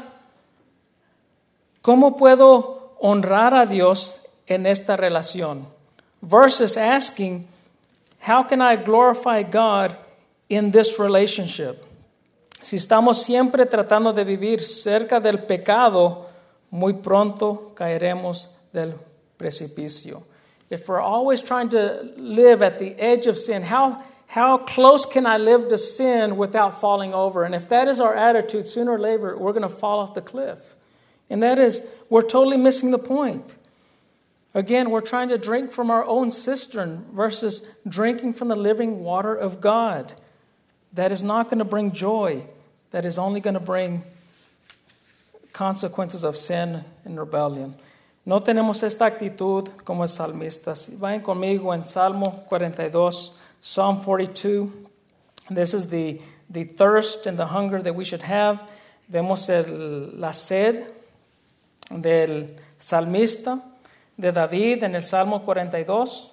¿cómo puedo honrar a Dios en esta relación? Versus asking, how can I glorify God in this relationship? Si estamos siempre tratando de vivir cerca del pecado, muy pronto caeremos del precipicio. If we're always trying to live at the edge of sin, how close can I live to sin without falling over? And if that is our attitude, sooner or later, we're going to fall off the cliff. And that is, we're totally missing the point. Again, we're trying to drink from our own cistern versus drinking from the living water of God. That is not going to bring joy. That is only going to bring consequences of sin and rebellion. No tenemos esta actitud como el salmista. Vayan conmigo en Salmo 42, Psalm 42. This is the thirst and the hunger that we should have. Vemos la sed del salmista, de David en el Salmo 42.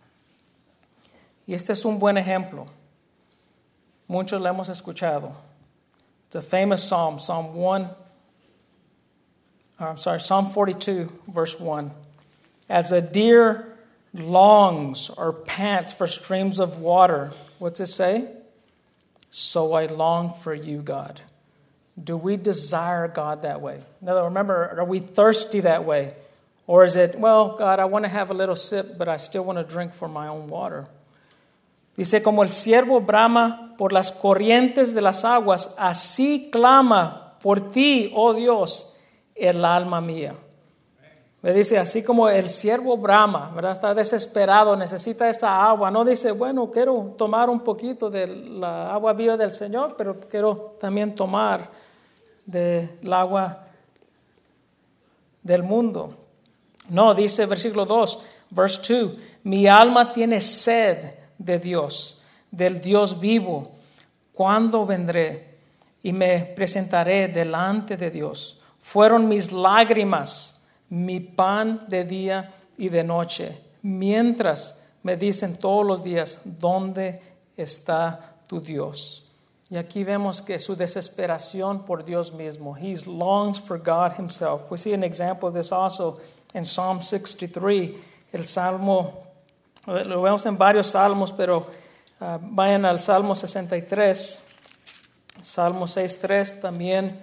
Y este es un buen ejemplo. Muchos lo hemos escuchado. It's a famous psalm, Psalm 42, verse 1. As a deer longs or pants for streams of water. What's it say? So I long for you, God. Do we desire God that way? Now, remember, are we thirsty that way? Or is it, well, God, I want to have a little sip, but I still want to drink from my own water? Dice, como el siervo brama por las corrientes de las aguas, así clama por ti, oh Dios, el alma mía. Me dice, así como el siervo brama, ¿verdad? Está desesperado, necesita esa agua. No dice, bueno, quiero tomar un poquito de la agua viva del Señor, pero quiero también tomar del agua del mundo. No, dice versículo 2, verse 2, mi alma tiene sed de Dios, del Dios vivo. ¿Cuándo vendré y me presentaré delante de Dios? Fueron mis lágrimas, mi pan de día y de noche, mientras me dicen todos los días, ¿dónde está tu Dios? Y aquí vemos que su desesperación por Dios mismo. He longs for God himself. We see an example of this also in Psalm 63, el Salmo. Lo vemos en varios salmos, pero vayan al Salmo 63, Salmo 6:3 también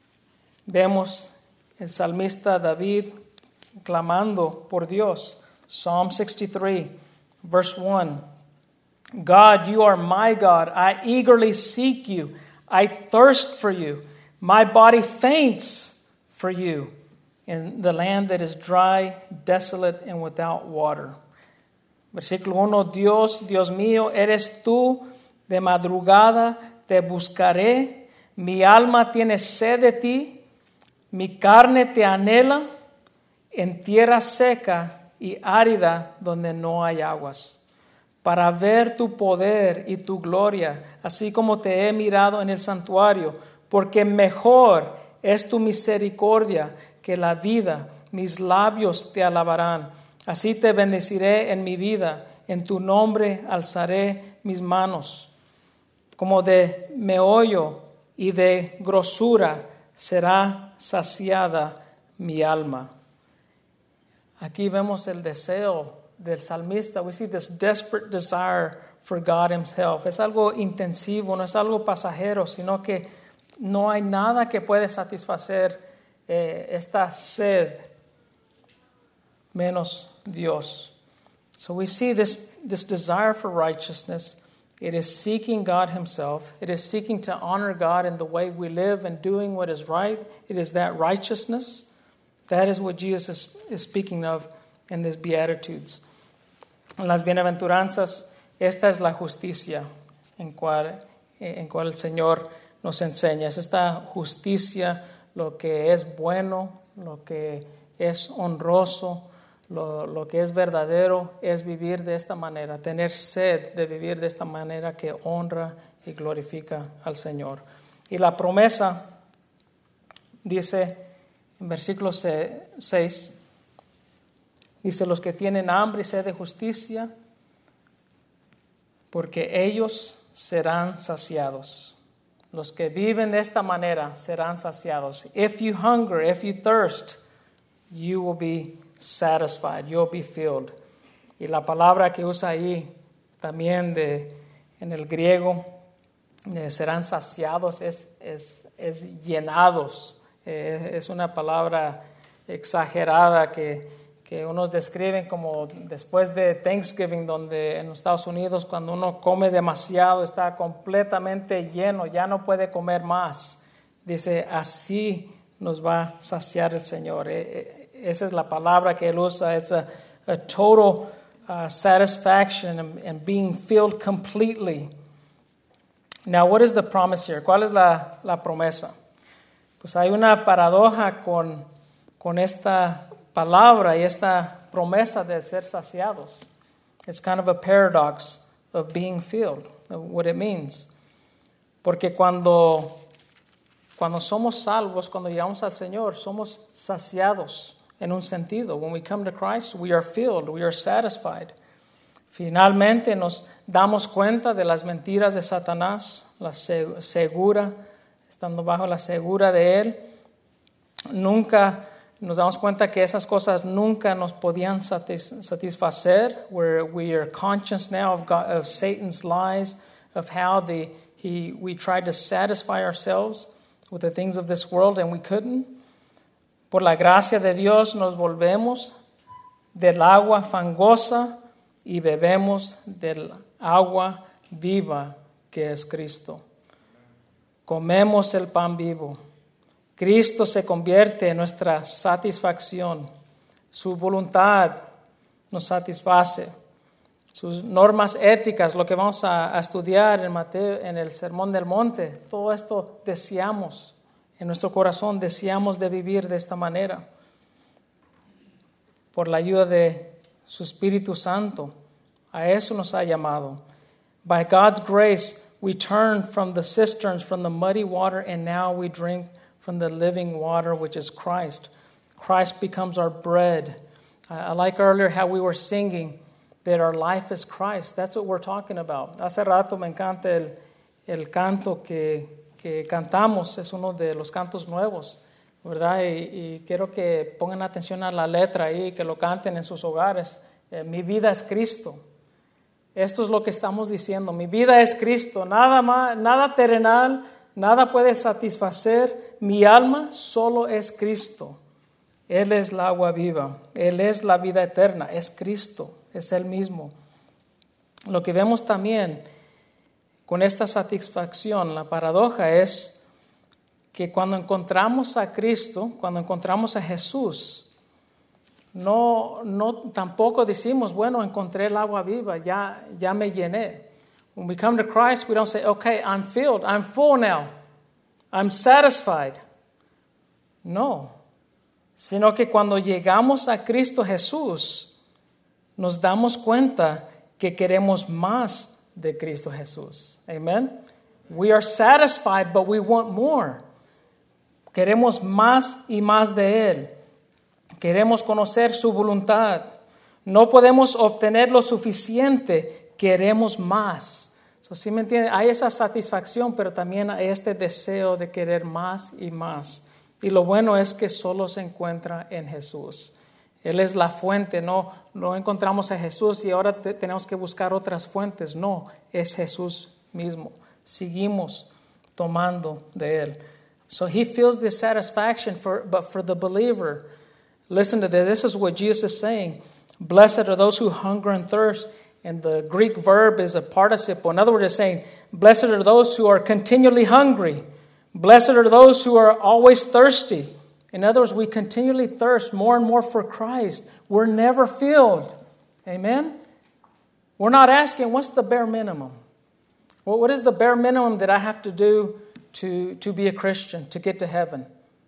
vemos el salmista David clamando por Dios. Psalm 63, verse 1. God, you are my God. I eagerly seek you. I thirst for you. My body faints for you in the land that is dry, desolate, and without water. Versículo 1, Dios, Dios mío, eres tú, de madrugada te buscaré, mi alma tiene sed de ti, mi carne te anhela en tierra seca y árida donde no hay aguas, para ver tu poder y tu gloria, así como te he mirado en el santuario, porque mejor es tu misericordia que la vida, mis labios te alabarán. Así te bendeciré en mi vida, en tu nombre alzaré mis manos. Como de meollo y de grosura será saciada mi alma. Aquí vemos el deseo del salmista. We see this desperate desire for God himself. Es algo intensivo, no es algo pasajero, sino que no hay nada que puede satisfacer esta sed menos Dios. So we see this desire for righteousness. It is seeking God himself. It is seeking to honor God in the way we live and doing what is right. It is that righteousness. That is what Jesus is speaking of in these Beatitudes. En las bienaventuranzas, esta es la justicia en cual el Señor nos enseña. Es esta justicia, lo que es bueno, lo que es honroso, lo que es verdadero, es vivir de esta manera, tener sed de vivir de esta manera que honra y glorifica al Señor. Y la promesa dice en versículo 6, dice, los que tienen hambre y sed de justicia, porque ellos serán saciados. Los que viven de esta manera serán saciados. If you hunger, if you thirst, you will be satisfied, you'll be filled. Y la palabra que usa ahí también en el griego, serán saciados, es llenados. Es una palabra exagerada que unos describen como después de Thanksgiving, donde en los Estados Unidos cuando uno come demasiado está completamente lleno, ya no puede comer más. Dice, así nos va a saciar el Señor. Esa es la palabra que él usa. It's a total satisfaction and being filled completely. Now, what is the promise here? ¿Cuál es la promesa? Pues hay una paradoja con esta palabra y esta promesa de ser saciados. It's kind of a paradox of being filled, of what it means. Porque cuando somos salvos, cuando llegamos al Señor, somos saciados en un sentido. When we come to Christ, we are filled, we are satisfied. Finalmente nos damos cuenta de las mentiras de Satanás, la segura, estando bajo la segura de él. Nunca Nos damos cuenta que esas cosas nunca nos podían satisfacer. We are conscious now of Satan's lies, of how we tried to satisfy ourselves with the things of this world and we couldn't. Por la gracia de Dios nos volvemos del agua fangosa y bebemos del agua viva que es Cristo. Comemos el pan vivo. Cristo se convierte en nuestra satisfacción. Su voluntad nos satisface. Sus normas éticas, lo que vamos a estudiar en Mateo, en el Sermón del Monte, todo esto deseamos. En nuestro corazón deseamos de vivir de esta manera. Por la ayuda de su Espíritu Santo, a eso nos ha llamado. By God's grace, we turn from the cisterns, from the muddy water, and now we drink from the living water, which is Christ. Christ becomes our bread. I like earlier how we were singing that our life is Christ. That's what we're talking about. Hace rato me encanta el canto que cantamos. Es uno de los cantos nuevos, ¿verdad? Y quiero que pongan atención a la letra ahí, que lo canten en sus hogares. Mi vida es Cristo. Esto es lo que estamos diciendo. Mi vida es Cristo. Nada más, nada terrenal, nada puede satisfacer mi alma, solo es Cristo. Él es el agua viva. Él es la vida eterna. Es Cristo. Es Él mismo. Lo que vemos también con esta satisfacción, la paradoja es que cuando encontramos a Cristo, cuando encontramos a Jesús, no tampoco decimos, bueno, encontré el agua viva, ya me llené. When we come to Christ, we don't say, okay, I'm filled, I'm full now, I'm satisfied. No, sino que cuando llegamos a Cristo Jesús, nos damos cuenta que queremos más de Cristo Jesús. Amen. We are satisfied, but we want more. Queremos más y más de Él. Queremos conocer su voluntad. No podemos obtener lo suficiente, queremos más. ¿Sí me entienden? Hay esa satisfacción, pero también hay este deseo de querer más y más. Y lo bueno es que solo se encuentra en Jesús. Él es la fuente. No encontramos a Jesús y ahora tenemos que buscar otras fuentes. No, es Jesús mismo. Seguimos tomando de Él. So He feels this satisfaction, but for the believer, listen to this. This is what Jesus is saying. Blessed are those who hunger and thirst. And the Greek verb is a participle. In other words, it's saying, blessed are those who are continually hungry. Blessed are those who are always thirsty. In other words, we continually thirst more and more for Christ. We're never filled. Amen? We're not asking, what's the bare minimum? Well, what is the bare minimum that I have to do to be a Christian, to get to heaven?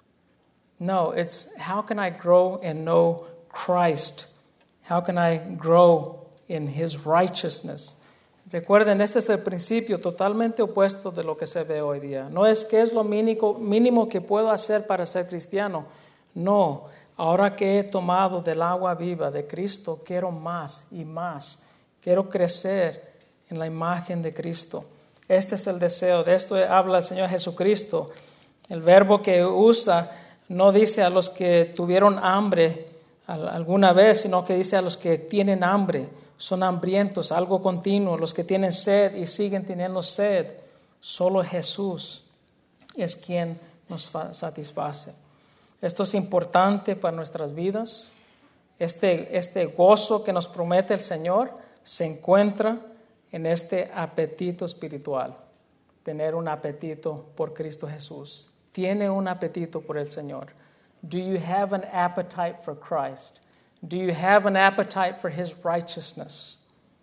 No, it's how can I grow and know Christ? How can I grow in His righteousness? Recuerden, este es el principio totalmente opuesto de lo que se ve hoy día. No es que es lo mínimo que puedo hacer para ser cristiano. No, ahora que he tomado del agua viva de Cristo, quiero más y más. Quiero crecer en la imagen de Cristo. Este es el deseo. De esto habla el Señor Jesucristo. El verbo que usa no dice a los que tuvieron hambre alguna vez, sino que dice a los que tienen hambre. Son hambrientos, algo continuo, los que tienen sed y siguen teniendo sed. Solo Jesús es quien nos satisface. Esto es importante para nuestras vidas. Este gozo que nos promete el Señor se encuentra en este apetito espiritual. Tener un apetito por Cristo Jesús. Tiene un apetito por el Señor. Do you have an appetite for Christ? Do you have an appetite for His righteousness?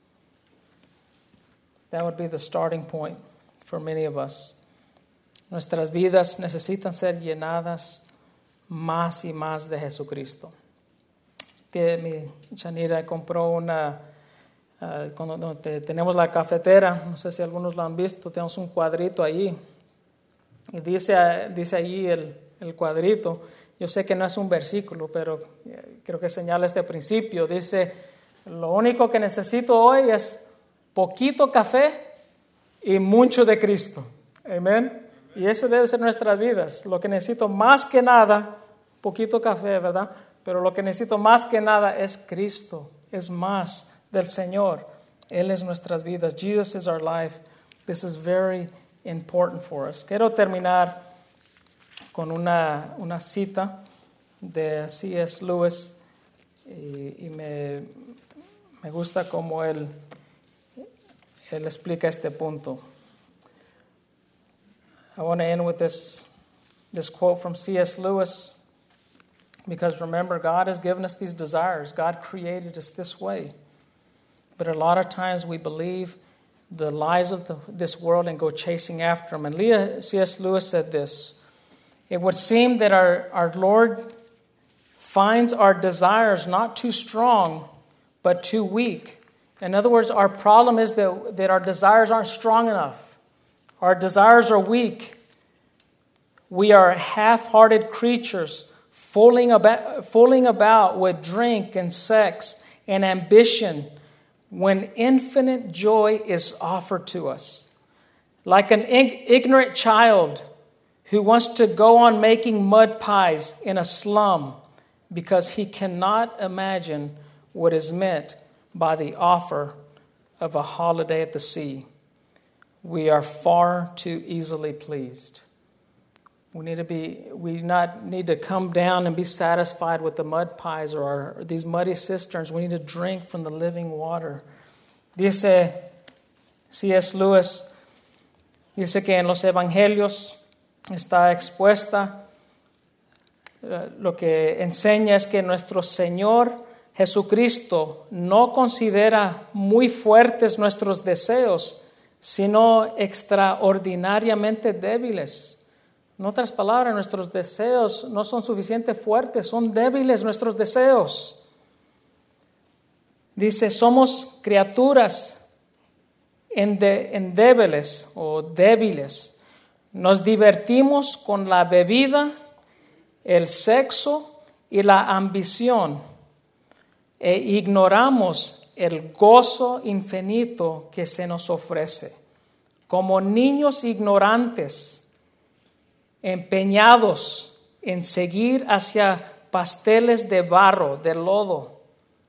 That would be the starting point for many of us. Nuestras vidas necesitan ser llenadas más y más de Jesucristo. Mi Chanira compró cuando tenemos la cafetera, no sé si algunos lo han visto, tenemos un cuadrito allí. Y dice allí el cuadrito. Yo sé que no es un versículo, pero creo que señala este principio. Dice, lo único que necesito hoy es poquito café y mucho de Cristo. Amén. Y eso debe ser nuestras vidas. Lo que necesito más que nada, poquito café, ¿verdad? Pero lo que necesito más que nada es Cristo, es más del Señor. Él es nuestras vidas. Jesus is our life. This is very important for us. Quiero terminar con una cita de C.S. Lewis y me gusta cómo él explica este punto. I want to end with this quote from C.S. Lewis, because remember, God has given us these desires. God created us this way. But a lot of times we believe the lies of this world and go chasing after them. And C.S. Lewis said this: it would seem that our Lord finds our desires not too strong, but too weak. In other words, our problem is that our desires aren't strong enough. Our desires are weak. We are half-hearted creatures fooling about with drink and sex and ambition when infinite joy is offered to us. Like an ignorant child who wants to go on making mud pies in a slum because he cannot imagine what is meant by the offer of a holiday at the sea. We are far too easily pleased. We not need to come down and be satisfied with the mud pies or these muddy cisterns. We need to drink from the living water. Dice C.S. Lewis, dice que en los evangelios está expuesta, lo que enseña es que nuestro Señor Jesucristo no considera muy fuertes nuestros deseos, sino extraordinariamente débiles. En otras palabras, nuestros deseos no son suficientemente fuertes, son débiles nuestros deseos. Dice, somos criaturas endebles o débiles. Nos divertimos con la bebida, el sexo y la ambición e ignoramos el gozo infinito que se nos ofrece. Como niños ignorantes, empeñados en seguir hacia pasteles de barro, de lodo,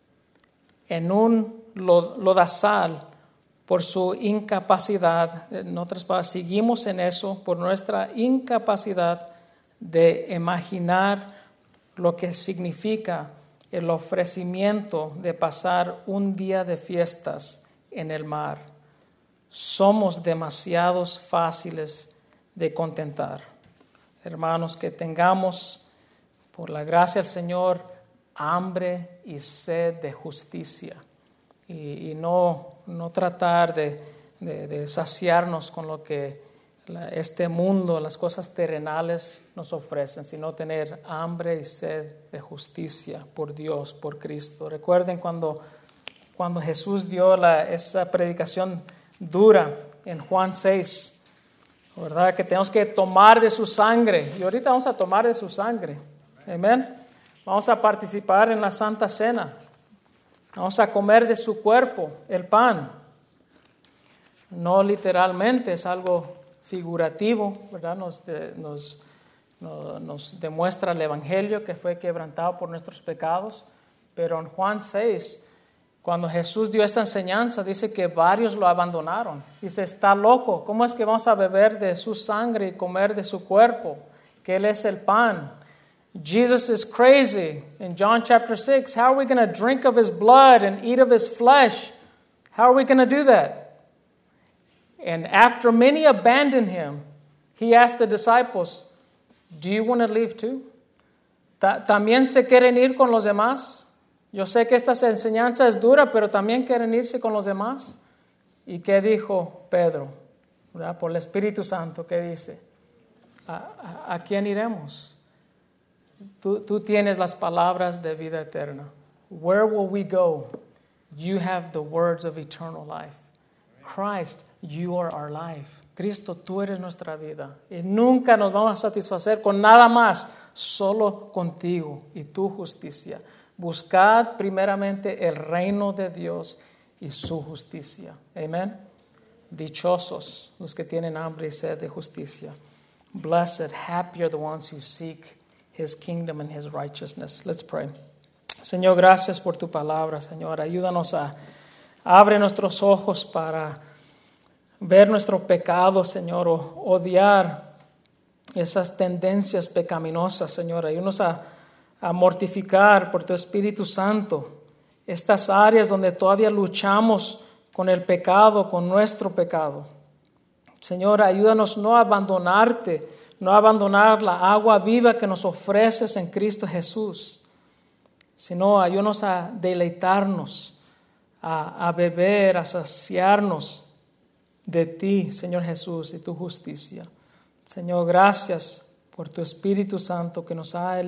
en un lodazal por su incapacidad. En otras palabras, seguimos en eso por nuestra incapacidad de imaginar lo que significa el ofrecimiento de pasar un día de fiestas en el mar. Somos demasiado fáciles de contentar. Hermanos, que tengamos, por la gracia del Señor, hambre y sed de justicia y no tratar de saciarnos con lo que este mundo, las cosas terrenales nos ofrecen, sino tener hambre y sed de justicia por Dios, por Cristo. Recuerden cuando Jesús dio esa predicación dura en Juan 6, ¿verdad? Que tenemos que tomar de su sangre. Y ahorita vamos a tomar de su sangre. Amén. Vamos a participar en la Santa Cena. Vamos a comer de su cuerpo, el pan. No literalmente, es algo figurativo, ¿verdad? Nos demuestra el Evangelio que fue quebrantado por nuestros pecados. Pero en Juan 6, cuando Jesús dio esta enseñanza, dice que varios lo abandonaron. Dice, está loco. ¿Cómo es que vamos a beber de su sangre y comer de su cuerpo? Que Él es el pan. Jesus is crazy. In John chapter 6, how are we going to drink of His blood and eat of His flesh? How are we going to do that? And after many abandoned Him, He asked the disciples, do you want to leave too? ¿También se quieren ir con los demás? Yo sé que esta enseñanza es dura, pero también quieren irse con los demás. ¿Y qué dijo Pedro? ¿Verdad? Por el Espíritu Santo, ¿qué dice? ¿A quién iremos? Tú tienes las palabras de vida eterna. Where will we go? You have the words of eternal life. Christ, you are our life. Cristo, tú eres nuestra vida. Y nunca nos vamos a satisfacer con nada más, solo contigo y tu justicia. Buscad primeramente el reino de Dios y su justicia. Amén. Dichosos los que tienen hambre y sed de justicia. Blessed, happy are the ones who seek His kingdom and His righteousness. Let's pray. Señor, gracias por tu palabra, Señor. Ayúdanos abre nuestros ojos para ver nuestro pecado, Señor, o odiar esas tendencias pecaminosas, Señor. Ayúdanos a mortificar por tu Espíritu Santo estas áreas donde todavía luchamos con el pecado, con nuestro pecado. Señor, ayúdanos no a abandonarte, no a abandonar la agua viva que nos ofreces en Cristo Jesús, sino ayúdanos a deleitarnos, a beber, a saciarnos de ti, Señor Jesús, y tu justicia. Señor, gracias por tu Espíritu Santo que nos ha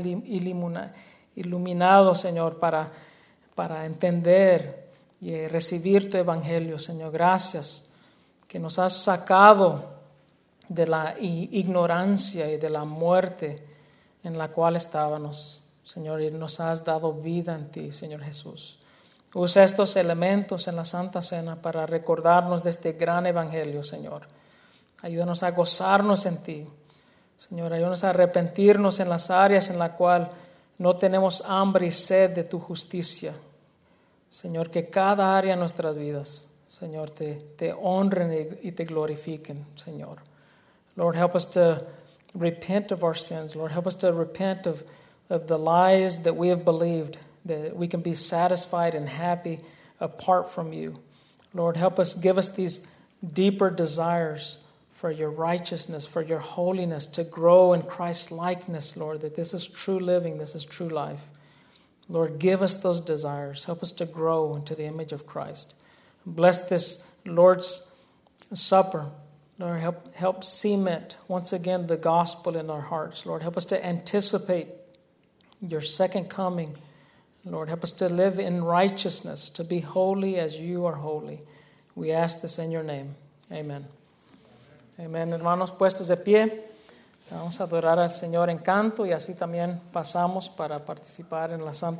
iluminado, Señor, para entender y recibir tu evangelio. Señor, gracias que nos has sacado de la ignorancia y de la muerte en la cual estábamos, Señor, y nos has dado vida en ti, Señor Jesús. Usa estos elementos en la Santa Cena para recordarnos de este gran evangelio, Señor. Ayúdanos a gozarnos en ti. Señor, ayúdanos a arrepentirnos en las áreas en las cuales no tenemos hambre y sed de tu justicia. Señor, que cada área de nuestras vidas, Señor, te honren y te glorifiquen, Señor. Lord, help us to repent of our sins. Lord, help us to repent of the lies that we have believed, that we can be satisfied and happy apart from you. Lord, help us, give us these deeper desires for your righteousness, for your holiness, to grow in Christ's likeness, Lord, that this is true living, this is true life. Lord, give us those desires. Help us to grow into the image of Christ. Bless this Lord's Supper. Lord, help cement once again the gospel in our hearts. Lord, help us to anticipate your second coming. Lord, help us to live in righteousness, to be holy as you are holy. We ask this in your name. Amen. Amén, hermanos, puestos de pie, vamos a adorar al Señor en canto y así también pasamos para participar en la Santa